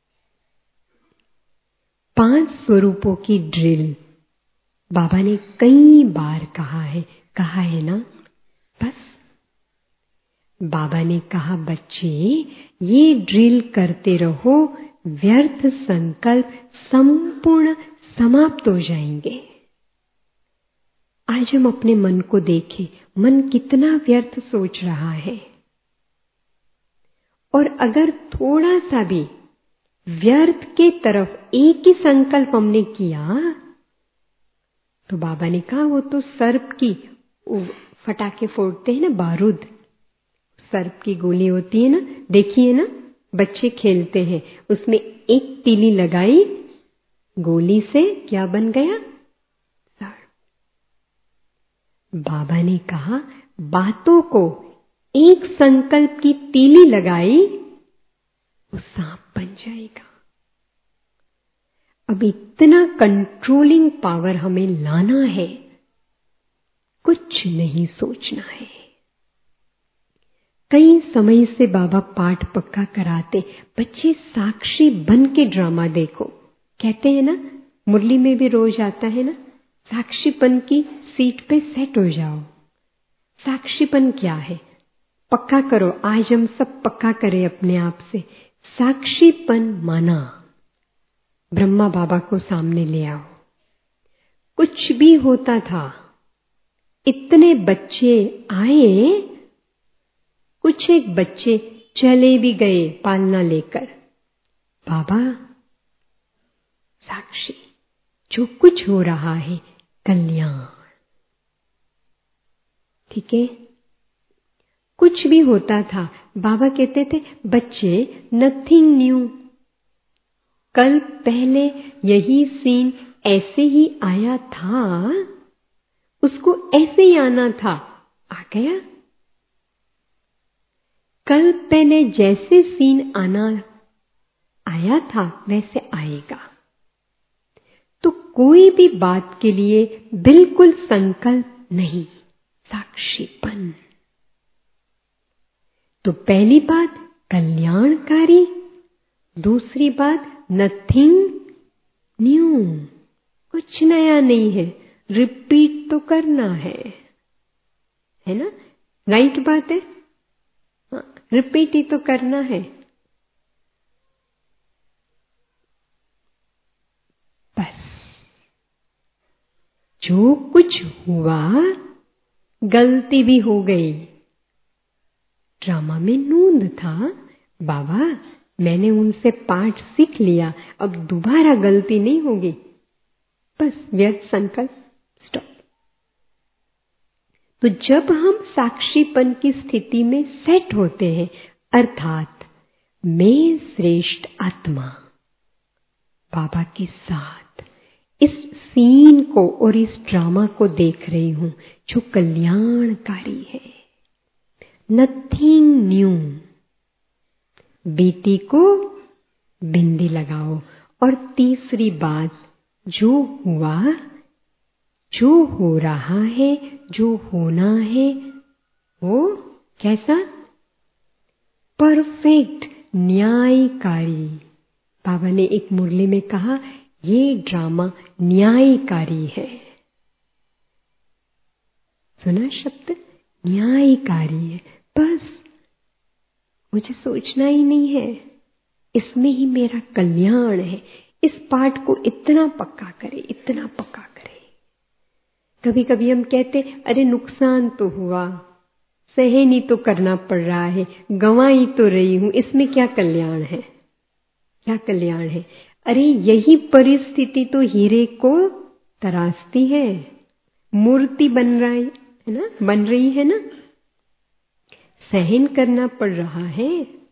5 स्वरूपों की ड्रिल बाबा ने कई बार कहा है ना। बस बाबा ने कहा, बच्चे ये ड्रिल करते रहो, व्यर्थ संकल्प संपूर्ण समाप्त हो जाएंगे। आज हम अपने मन को देखें, मन कितना व्यर्थ सोच रहा है। और अगर थोड़ा सा भी व्यर्थ के तरफ एक ही संकल्प हमने किया तो बाबा ने कहा वो तो सर्प की फटाके फोड़ते हैं ना, बारूद, सर्प की गोली होती है ना, देखिए ना, बच्चे खेलते हैं, उसमें एक तीली लगाई, गोली से क्या बन गया? सर्प। बाबा ने कहा बातों को एक संकल्प की तीली लगाई, वो सांप बन जाएगा। अब इतना कंट्रोलिंग पावर हमें लाना है, कुछ नहीं सोचना है। कई समय से बाबा पाठ पक्का कराते, बच्चे साक्षी बन के ड्रामा देखो। कहते हैं ना, मुरली में भी रोज आता है ना, साक्षीपन की सीट पे सेट हो जाओ। साक्षीपन क्या है? पक्का करो, आज हम सब पक्का करें अपने आप से। साक्षीपन माना, ब्रह्मा बाबा को सामने ले आओ। कुछ भी होता था, इतने बच्चे आए, कुछ एक बच्चे चले भी गए पालना लेकर। बाबा साक्षी, जो कुछ हो रहा है कल्याण, ठीक है। कुछ भी होता था, बाबा कहते थे बच्चे नथिंग न्यू, कल पहले यही सीन ऐसे ही आया था, उसको ऐसे ही आना था, आ गया। कल पहले जैसे सीन आया था वैसे आएगा। तो कोई भी बात के लिए बिल्कुल संकल्प नहीं, साक्षीपन। तो पहली बात कल्याणकारी, दूसरी बात नथिंग न्यू, कुछ नया नहीं है, रिपीट तो करना है ना? राइट बात है, रिपीट ही तो करना है। बस जो कुछ हुआ, गलती भी हो गई, ड्रामा में नूंद था, बाबा मैंने उनसे पाठ सीख लिया, अब दोबारा गलती नहीं होगी, बस व्यर्थ संकल्प, स्टॉप। तो जब हम साक्षीपन की स्थिति में सेट होते हैं, अर्थात मैं श्रेष्ठ आत्मा बाबा के साथ इस सीन को और इस ड्रामा को देख रही हूं जो कल्याणकारी है, नथिंग न्यू। बेटी को बिंदी लगाओ। और तीसरी बात, जो हुआ, जो हो रहा है, जो होना है, वो कैसा? परफेक्ट, न्यायकारी। बाबा ने एक मुरली में कहा ये ड्रामा न्यायकारी है। सुना शब्द? न्यायकारी है। बस मुझे सोचना ही नहीं है, इसमें ही मेरा कल्याण है। इस पाठ को इतना पक्का करे, इतना पक्का करे। कभी कभी हम कहते अरे नुकसान तो हुआ, सहन ही तो करना पड़ रहा है, गंवा ही तो रही हूं, इसमें क्या कल्याण है? क्या कल्याण है? अरे यही परिस्थिति तो हीरे को तराशती है, मूर्ति बन रहा है ना, बन रही है ना, सहन करना पड़ रहा है,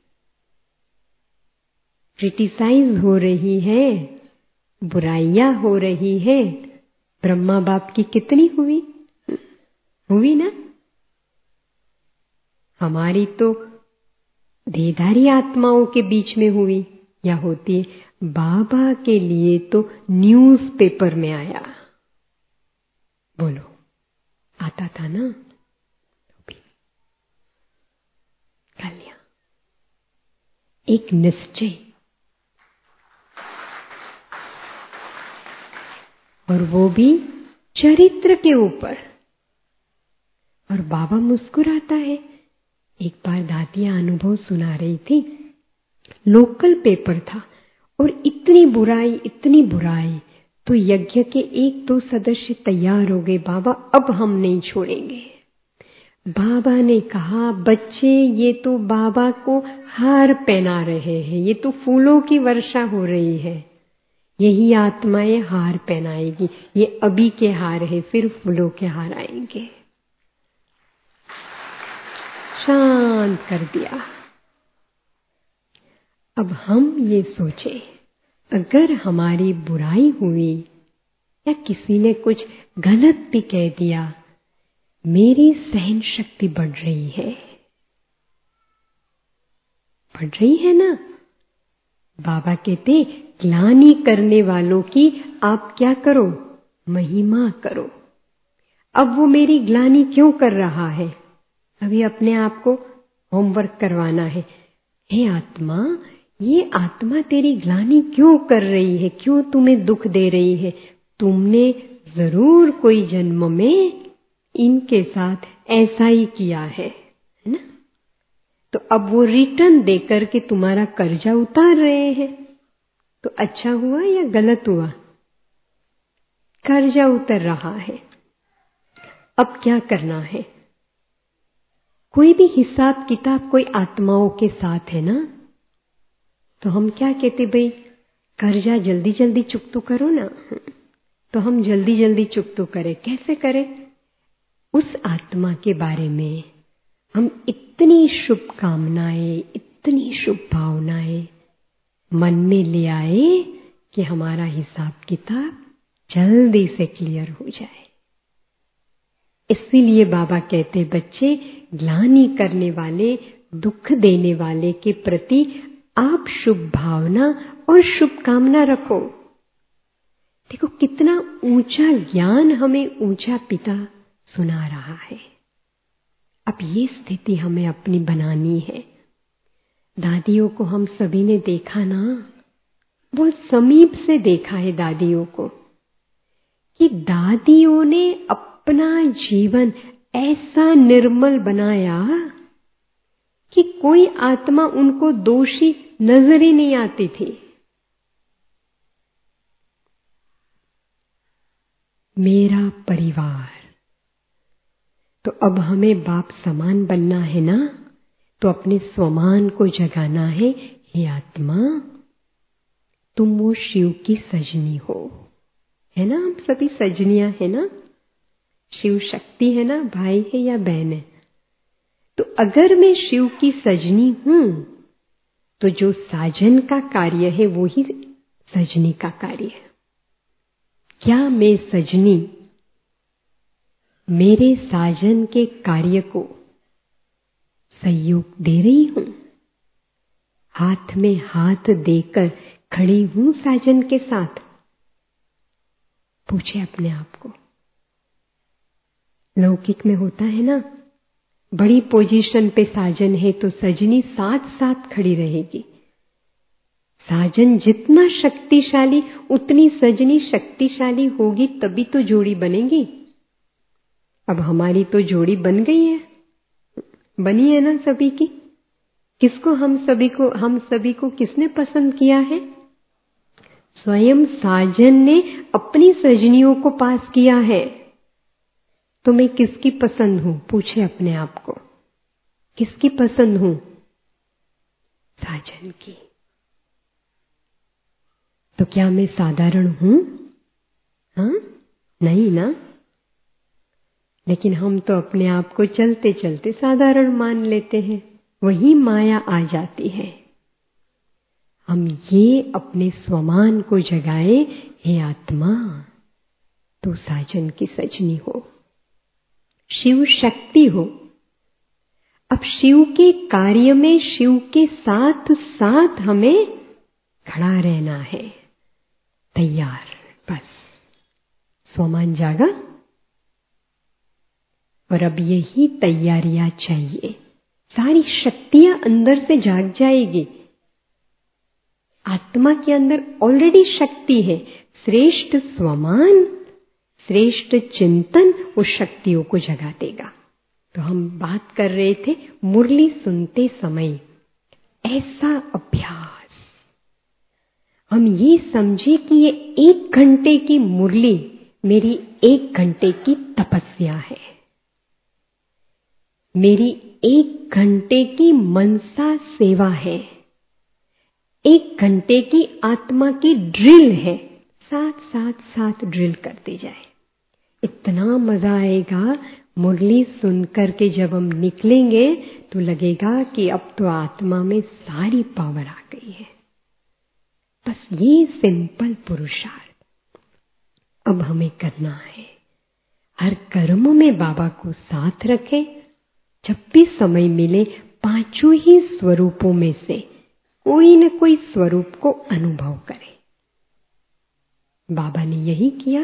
क्रिटिसाइज हो रही है, बुराइयां हो रही है। ब्रह्मा बाप की कितनी हुई ना? हमारी तो देहधारी आत्माओं के बीच में हुई या होती है, बाबा के लिए तो न्यूज़पेपर में आया। बोलो, आता था ना? कल्याण, एक निश्चय, और वो भी चरित्र के ऊपर। और बाबा मुस्कुराता है। एक बार दादियां अनुभव सुना रही थी, लोकल पेपर था और इतनी बुराई, इतनी बुराई, तो यज्ञ के 1-2 सदस्य तैयार हो गए, बाबा अब हम नहीं छोड़ेंगे। बाबा ने कहा, बच्चे ये तो बाबा को हार पहना रहे हैं, ये तो फूलों की वर्षा हो रही है, यही आत्माएं हार पहनाएगी, ये अभी के हार है, फिर फूलों के हार आएंगे। शांत कर दिया। अब हम ये सोचे, अगर हमारी बुराई हुई या किसी ने कुछ गलत भी कह दिया, मेरी सहन शक्ति बढ़ रही है, बढ़ रही है ना। बाबा कहते, ग्लानि करने वालों की आप क्या करो, महिमा करो। अब वो मेरी ग्लानि क्यों कर रहा है, अभी अपने आप को होमवर्क करवाना है। हे आत्मा, ये आत्मा तेरी ग्लानि क्यों कर रही है, क्यों तुम्हें दुख दे रही है? तुमने जरूर कोई जन्म में इनके साथ ऐसा ही किया है ना? तो अब वो रिटर्न देकर के तुम्हारा कर्जा उतार रहे हैं। तो अच्छा हुआ या गलत हुआ? कर्जा उतर रहा है। अब क्या करना है? कोई भी हिसाब किताब कोई आत्माओं के साथ है ना, तो हम क्या कहते, भाई कर्जा जल्दी जल्दी चुकतो करो ना। तो हम जल्दी जल्दी चुकतो करें। कैसे करें? उस आत्मा के बारे में हम इतनी शुभकामनाएं, इतनी शुभ भावनाएं मन में ले आए कि हमारा हिसाब किताब जल्दी से क्लियर हो जाए। इसीलिए बाबा कहते, बच्चे ग्लानि करने वाले, दुख देने वाले के प्रति आप शुभ भावना और शुभकामना रखो। देखो कितना ऊंचा ज्ञान हमें ऊंचा पिता सुना रहा है। अब ये स्थिति हमें अपनी बनानी है। दादियों को हम सभी ने देखा ना, बहुत समीप से देखा है दादियों को, कि दादियों ने अपना जीवन ऐसा निर्मल बनाया कि कोई आत्मा उनको दोषी नजर ही नहीं आती थी। मेरा परिवार, तो अब हमें बाप समान बनना है ना, तो अपने स्वमान को जगाना है। हे आत्मा, तुम वो शिव की सजनी हो, है ना? हम सभी सजनियां है ना, शिव शक्ति है ना, भाई है या बहन है। तो अगर मैं शिव की सजनी हूं, तो जो साजन का कार्य है वो ही सजनी का कार्य है। क्या मैं सजनी मेरे साजन के कार्य को सहयोग दे रही हूं? हाथ में हाथ देकर खड़ी हूं साजन के साथ? पूछे अपने आप को। लौकिक में होता है ना, बड़ी पोजीशन पे साजन है तो सजनी साथ साथ खड़ी रहेगी। साजन जितना शक्तिशाली उतनी सजनी शक्तिशाली होगी, तभी तो जोड़ी बनेगी। अब हमारी तो जोड़ी बन गई है, बनी है ना सभी की। किसको हम सभी को किसने पसंद किया है? स्वयं साजन ने अपनी सजनियों को पास किया है। तो मैं किसकी पसंद हूं? पूछे अपने आप को, किसकी पसंद हूं? साजन की। तो क्या मैं साधारण हूं? हाँ, नहीं ना। लेकिन हम तो अपने आप को चलते चलते साधारण मान लेते हैं, वही माया आ जाती है। हम ये अपने स्वमान को जगाए, हे आत्मा, तू साजन की सजनी हो, शिव शक्ति हो। अब शिव के कार्य में शिव के साथ साथ हमें खड़ा रहना है, तैयार। बस स्वमान जागा, और अब यही तैयारियां चाहिए। सारी शक्तियां अंदर से जाग जाएगी। आत्मा के अंदर ऑलरेडी शक्ति है। श्रेष्ठ स्वमान, श्रेष्ठ चिंतन उस शक्तियों को जगा देगा। तो हम बात कर रहे थे मुरली सुनते समय, ऐसा अभ्यास हम ये समझे कि ये 1 घंटे की मुरली मेरी 1 घंटे की तपस्या है, मेरी 1 घंटे की मनसा सेवा है, 1 घंटे की आत्मा की ड्रिल है। साथ साथ साथ ड्रिल करते जाए। इतना मजा आएगा मुरली सुनकर के। जब हम निकलेंगे तो लगेगा कि अब तो आत्मा में सारी पावर आ गई है। बस ये सिंपल पुरुषार्थ अब हमें करना है। हर कर्म में बाबा को साथ रखें। जब भी समय मिले 5 ही स्वरूपों में से कोई न कोई स्वरूप को अनुभव करें। बाबा ने यही किया।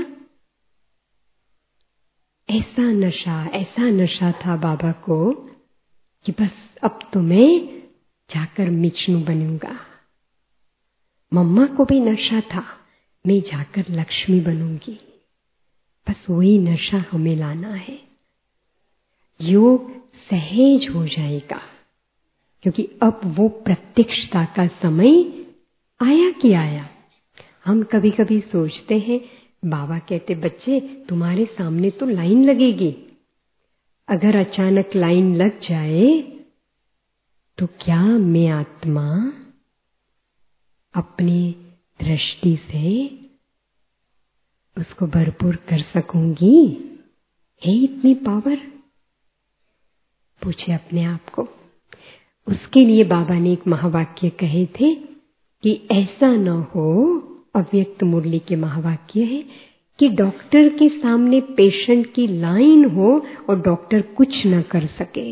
ऐसा नशा था बाबा को कि बस अब तो मैं जाकर विष्णु बनूंगा। मम्मा को भी नशा था, मैं जाकर लक्ष्मी बनूंगी। बस वही नशा हमें लाना है। योग सहज हो जाएगा, क्योंकि अब वो प्रत्यक्षता का समय आया कि आया। हम कभी कभी सोचते हैं, बाबा कहते बच्चे तुम्हारे सामने तो लाइन लगेगी, अगर अचानक लाइन लग जाए तो क्या मैं आत्मा अपनी दृष्टि से उसको भरपूर कर सकूंगी? है इतनी पावर? पूछे अपने आप को। उसके लिए बाबा ने एक महावाक्य कहे थे कि ऐसा न हो, अव्यक्त मुरली के महावाक्य है, कि डॉक्टर के सामने पेशेंट की लाइन हो और डॉक्टर कुछ न कर सके।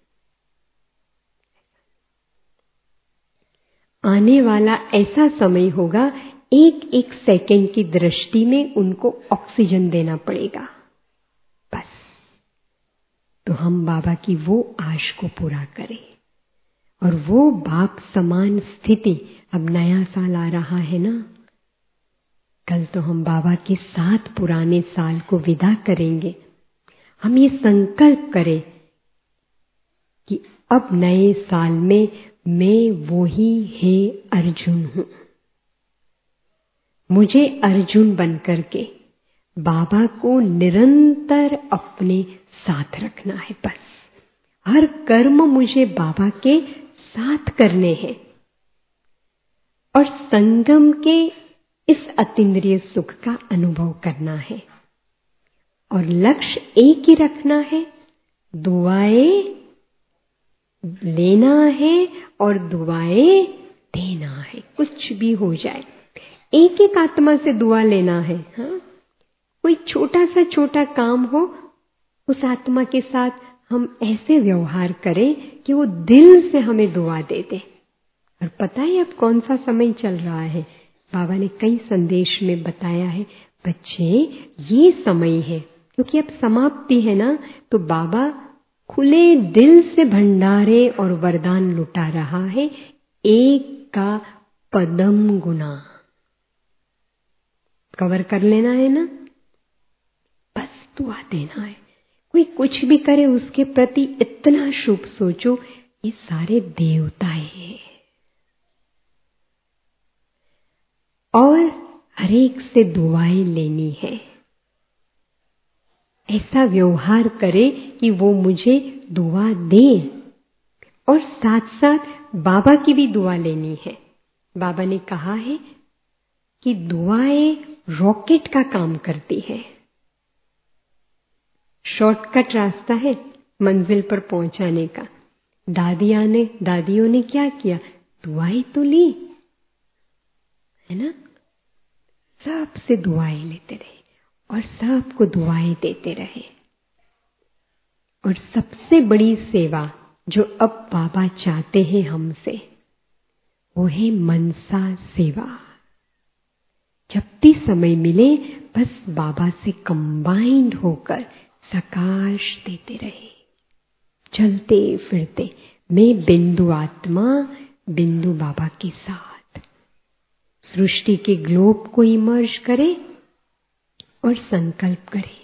आने वाला ऐसा समय होगा, 1-1 सेकंड की दृष्टि में उनको ऑक्सीजन देना पड़ेगा। बस तो हम बाबा की वो आश को पूरा करें। और वो बाप समान स्थिति, अब नया साल आ रहा है ना, कल तो हम बाबा के साथ पुराने साल को विदा करेंगे। हम ये संकल्प करें कि अब नए साल में मैं वो ही है अर्जुन हूं। मुझे अर्जुन बनकर के बाबा को निरंतर अपने साथ रखना है। बस हर कर्म मुझे बाबा के साथ करने हैं और संगम के इस अतीन्द्रिय सुख का अनुभव करना है। और लक्ष्य एक ही रखना है, दुआएं लेना है और दुआएं देना है। कुछ भी हो जाए, एक एक आत्मा से दुआ लेना है। हाँ? कोई छोटा सा छोटा काम हो, उस आत्मा के साथ हम ऐसे व्यवहार करें कि वो दिल से हमें दुआ दे दे। और पता है अब कौन सा समय चल रहा है? बाबा ने कई संदेश में बताया है, बच्चे ये समय है, क्योंकि अब समाप्ति है ना, तो बाबा खुले दिल से भंडारे और वरदान लुटा रहा है। 1 का पदम गुना कवर कर लेना है ना, बस दुआ देना है। कोई कुछ भी करे उसके प्रति इतना शुभ सोचो, ये सारे देवताएं हैं। और हरेक से दुआएं लेनी है। ऐसा व्यवहार करे कि वो मुझे दुआ दे, और साथ साथ बाबा की भी दुआ लेनी है। बाबा ने कहा है कि दुआएं रॉकेट का काम करती है। शॉर्टकट रास्ता है मंजिल पर पहुंचाने का। दादियों ने क्या किया? दुआएं तो ली, है ना? सबसे दुआएं लेते रहे और सबको दुआएं देते रहे। और सबसे बड़ी सेवा जो अब बाबा चाहते हैं हमसे, वो है मनसा सेवा। जब भी समय मिले बस बाबा से कंबाइंड होकर प्रकाश देते रहे। चलते फिरते मैं बिंदु आत्मा, बिंदु बाबा के साथ सृष्टि के ग्लोब को इमर्ज करे और संकल्प करे,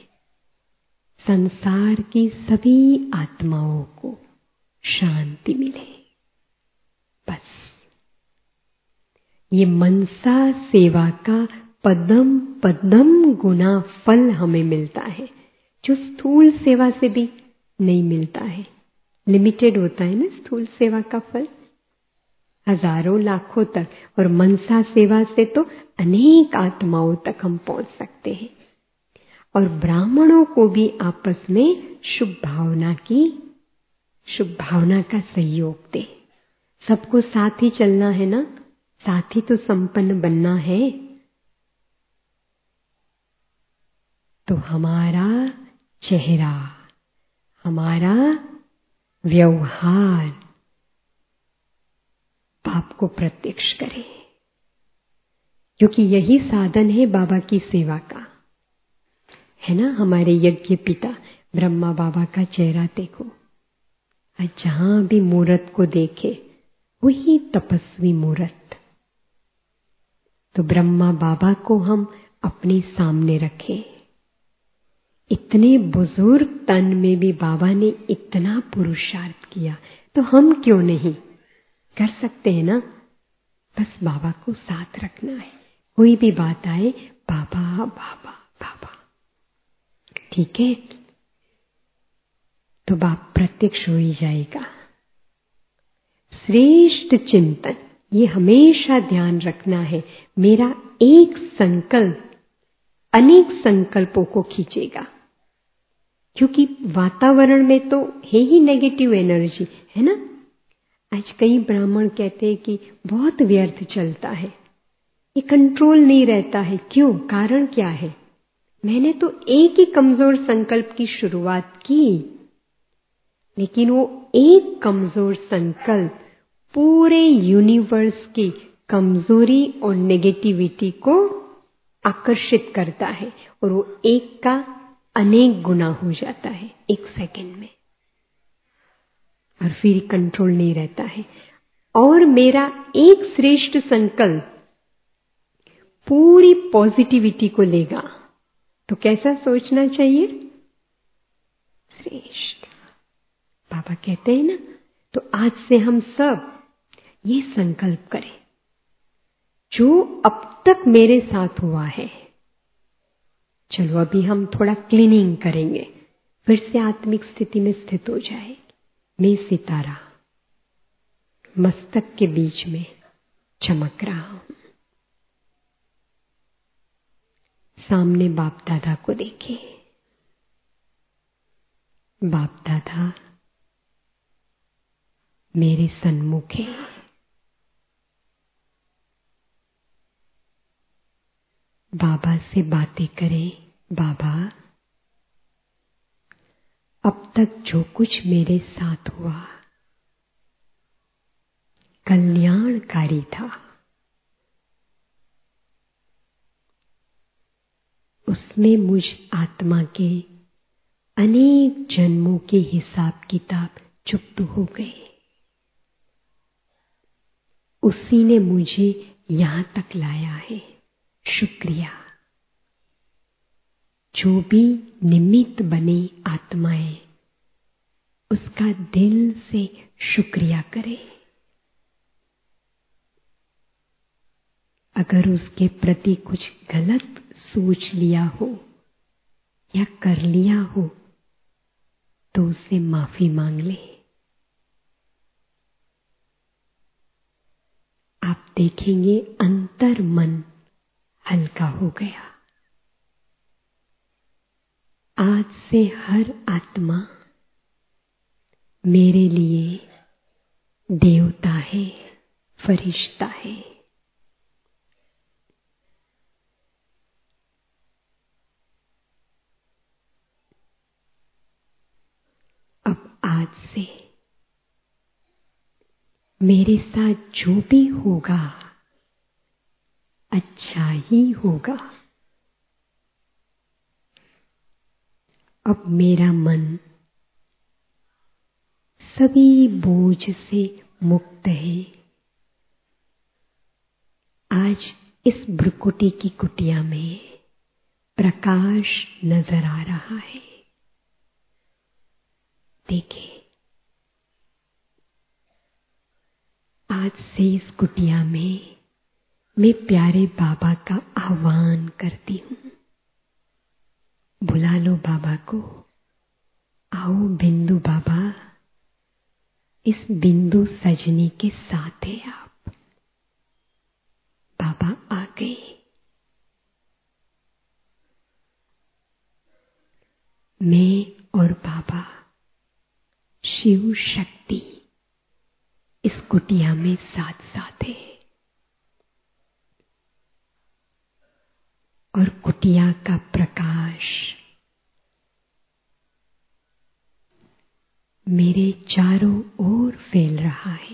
संसार की सभी आत्माओं को शांति मिले। बस ये मनसा सेवा का पदम पदम गुना फल हमें मिलता है, जो स्थूल सेवा से भी नहीं मिलता है। लिमिटेड होता है ना स्थूल सेवा का फल, हजारों लाखों तक, और मनसा सेवा से तो अनेक आत्माओं तक हम पहुंच सकते हैं। और ब्राह्मणों को भी आपस में शुभ भावना का सहयोग दे। सबको साथ ही चलना है ना, साथ ही तो संपन्न बनना है। तो हमारा चेहरा, हमारा व्यवहार बाप को प्रत्यक्ष करे, क्योंकि यही साधन है बाबा की सेवा का, है ना। हमारे यज्ञ पिता ब्रह्मा बाबा का चेहरा देखो, और जहां भी मूर्त को देखे वही तपस्वी मूर्त। तो ब्रह्मा बाबा को हम अपने सामने रखें। इतने बुजुर्ग तन में भी बाबा ने इतना पुरुषार्थ किया, तो हम क्यों नहीं कर सकते हैं ना। बस बाबा को साथ रखना है, कोई भी बात आए बाबा बाबा बाबा, ठीक है। तो बाप प्रत्यक्ष हो ही जाएगा। श्रेष्ठ चिंतन, ये हमेशा ध्यान रखना है। मेरा एक संकल्प अनेक संकल्पों को खींचेगा, क्योंकि वातावरण में तो है ही नेगेटिव एनर्जी, है ना। आज कई ब्राह्मण कहते हैं कि बहुत व्यर्थ चलता है, ये कंट्रोल नहीं रहता है। क्यों? कारण क्या है? मैंने तो एक ही कमजोर संकल्प की शुरुआत की, लेकिन वो एक कमजोर संकल्प पूरे यूनिवर्स की कमजोरी और नेगेटिविटी को आकर्षित करता है, और वो एक का अनेक गुना हो जाता है एक सेकंड में, और फिर कंट्रोल नहीं रहता है। और मेरा एक श्रेष्ठ संकल्प पूरी पॉजिटिविटी को लेगा, तो कैसा सोचना चाहिए? श्रेष्ठ। बाबा कहते हैं ना, तो आज से हम सब ये संकल्प करें, जो अब तक मेरे साथ हुआ है, चलो अभी हम थोड़ा क्लीनिंग करेंगे, फिर से आत्मिक स्थिति में स्थित हो जाए। मैं सितारा मस्तक के बीच में चमक रहा हूं। सामने बाप दादा को देखें। बाप दादा मेरे सन्मुख है। बाबा से बातें करें। बाबा, अब तक जो कुछ मेरे साथ हुआ कल्याणकारी था, उसमें मुझ आत्मा के अनेक जन्मों के हिसाब किताब चुप्त हो गए। उसी ने मुझे यहां तक लाया है। शुक्रिया। जो भी निमित्त बने आत्माएं, उसका दिल से शुक्रिया करें। अगर उसके प्रति कुछ गलत सोच लिया हो या कर लिया हो, तो उससे माफी मांग ले। आप देखेंगे अंतर मन हल्का हो गया। आज से हर आत्मा मेरे लिए देवता है, फरिश्ता है। अब आज से मेरे साथ जो भी होगा अच्छा ही होगा। अब मेरा मन सभी बोझ से मुक्त है। आज इस भ्रुकुटी की कुटिया में प्रकाश नजर आ रहा है। देखिए, आज से इस कुटिया में मैं प्यारे बाबा का आह्वान करती हूँ। बुला लो बाबा को। आओ बिंदु बाबा, इस बिंदु सजनी के साथ है आप। बाबा आ गए। मैं और बाबा शिव शक्ति इस कुटिया में साथ साथ है और कुटिया का प्रकाश मेरे चारों ओर फैल रहा है।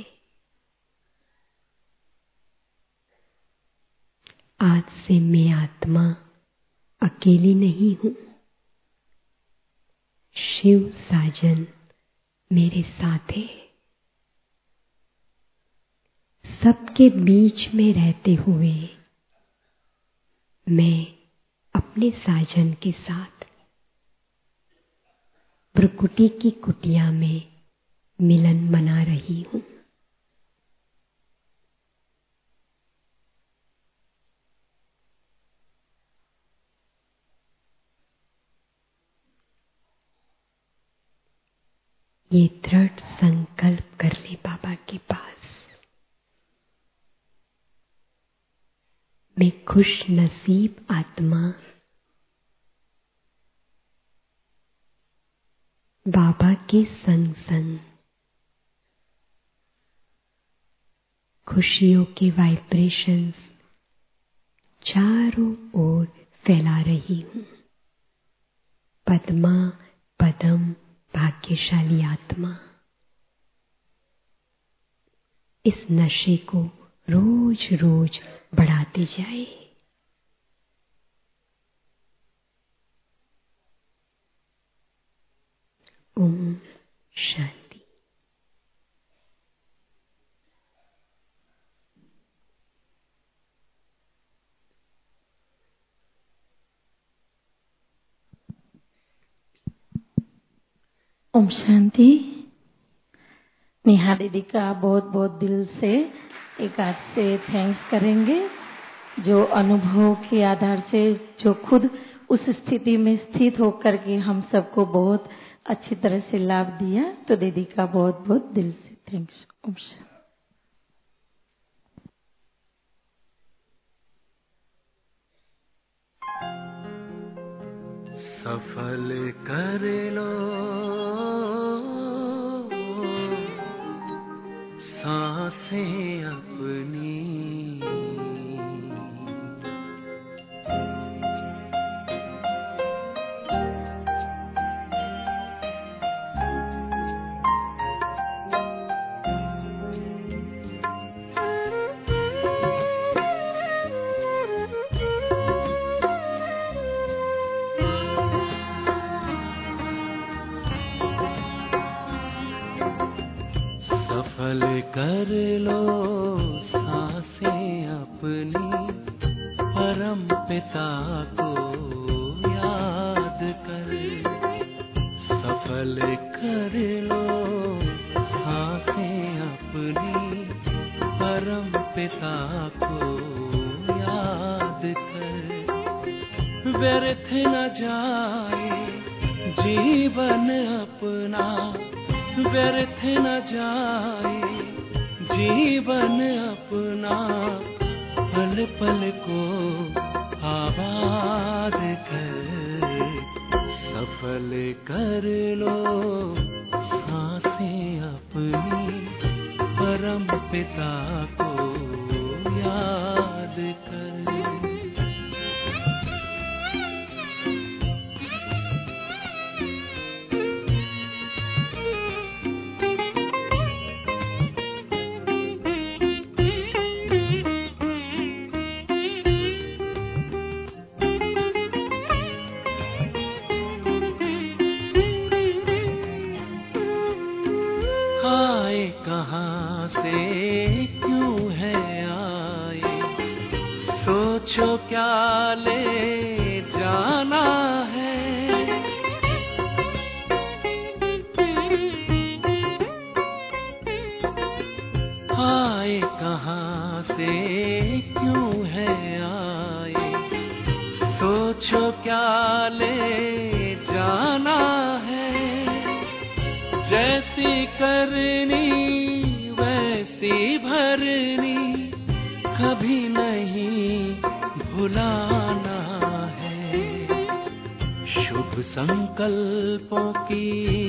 आज से मैं आत्मा अकेली नहीं हूँ। शिव साजन मेरे साथ है। सबके बीच में रहते हुए मैं अपने साजन के साथ प्रकृति की कुटिया में मिलन मना रही हूँ। ये दृढ़ संकल्प कर ले बाबा के पास। मैं खुश नसीब आत्मा बाबा के संग संग खुशियों के वाइब्रेशंस चारों ओर फैला रही हूँ। पद्मा पदम भाग्यशाली आत्मा इस नशे को रोज रोज बढ़ाते जाए। ओम शांति। ओम शांति। नेहा दीदी का बहुत बहुत दिल से एक आज से थैंक्स करेंगे, जो अनुभव के आधार से जो खुद उस स्थिति में स्थित होकर के हम सबको बहुत अच्छी तरह से लाभ दिया। तो दीदी का बहुत बहुत दिल से थैंक्स। ओम शांति। सफल कर लो सांसें अपनी, सफल कर लो सांसें अपनी, परम पिता को याद कर। सफल कर लो सांसें अपनी, परम पिता को याद कर। व्यर्थ न जाए जीवन अपना, व्यर्थ न जाए जीवन अपना, पल पल को आबाद कर। सफल कर लो सांसें अपनी, परम पिता को याद कर। आए कहाँ से क्यों है आए, सोचो क्या ले जाना है। आए कहाँ से क्यों ले जाना है। जैसी करनी वैसी भरनी कभी नहीं भुलाना है। शुभ संकल्पों की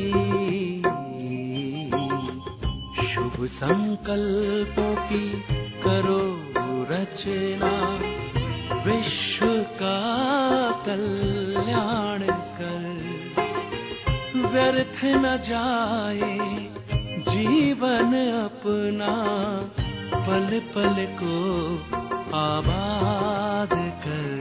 शुभ संकल्पों की करो रचना, विश्व का कल्याण कर। व्यर्थ न जाए जीवन अपना, पल पल को आबाद कर।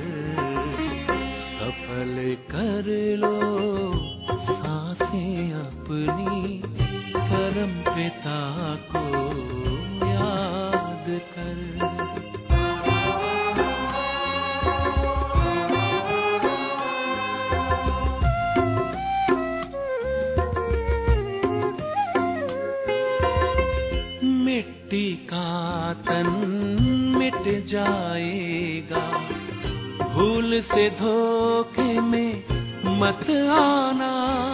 सफल कर लो सांसें अपनी, परम पिता को याद कर। मिट्टी का तन मिट जाएगा, भूल से धोखे में मत आना।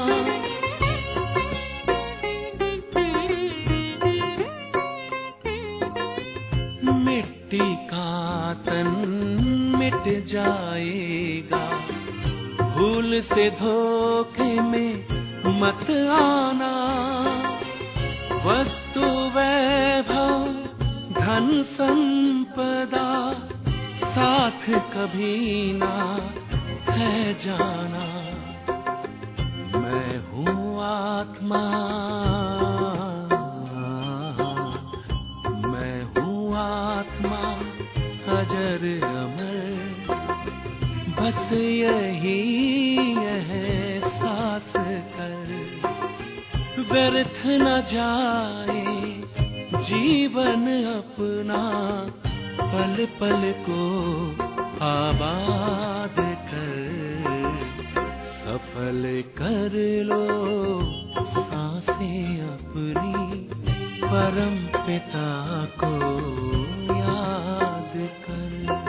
मिट्टी का तन मिट जाएगा, भूल से धोखे में मत आना। वस्तु वैभव धन संपदा साथ कभी ना है जाना। मैं हूँ आत्मा, मैं हूँ आत्मा अजर अमर, बस यही एहसास कर। व्यर्थ न जाए जीवन अपना, पल पल को आबाद कर। सफल कर लो सांसें अपनी, परम पिता को याद कर।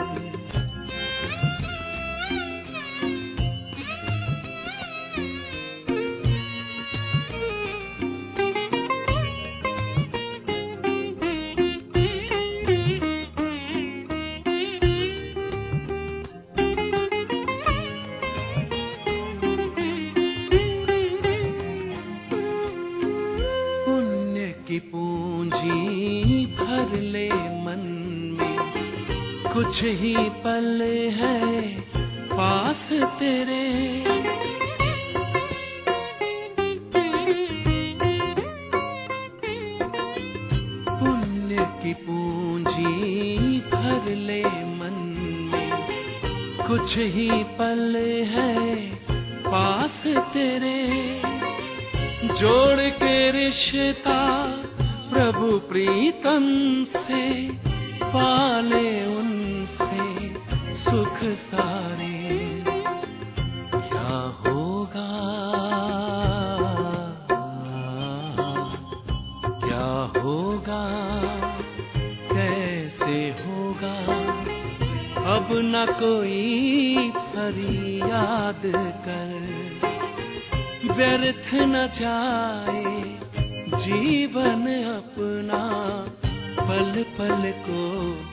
की पूंजी भर ले मन में, कुछ ही पल है पास तेरे। पुण्य की पूंजी भर ले मन में, कुछ ही पल है पास तेरे। जोड़ के रिश्ता प्रभु प्रीतम से, पाले उनसे सुख सारे। क्या होगा क्या होगा कैसे होगा, अब न कोई फरियाद कर। व्यर्थ न जाए जीवन अपना, पल पल को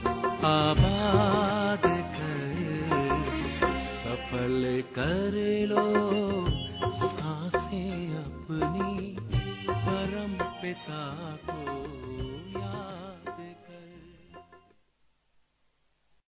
आबाद कर। सफल कर लो सांसें अपनी, परम पिता को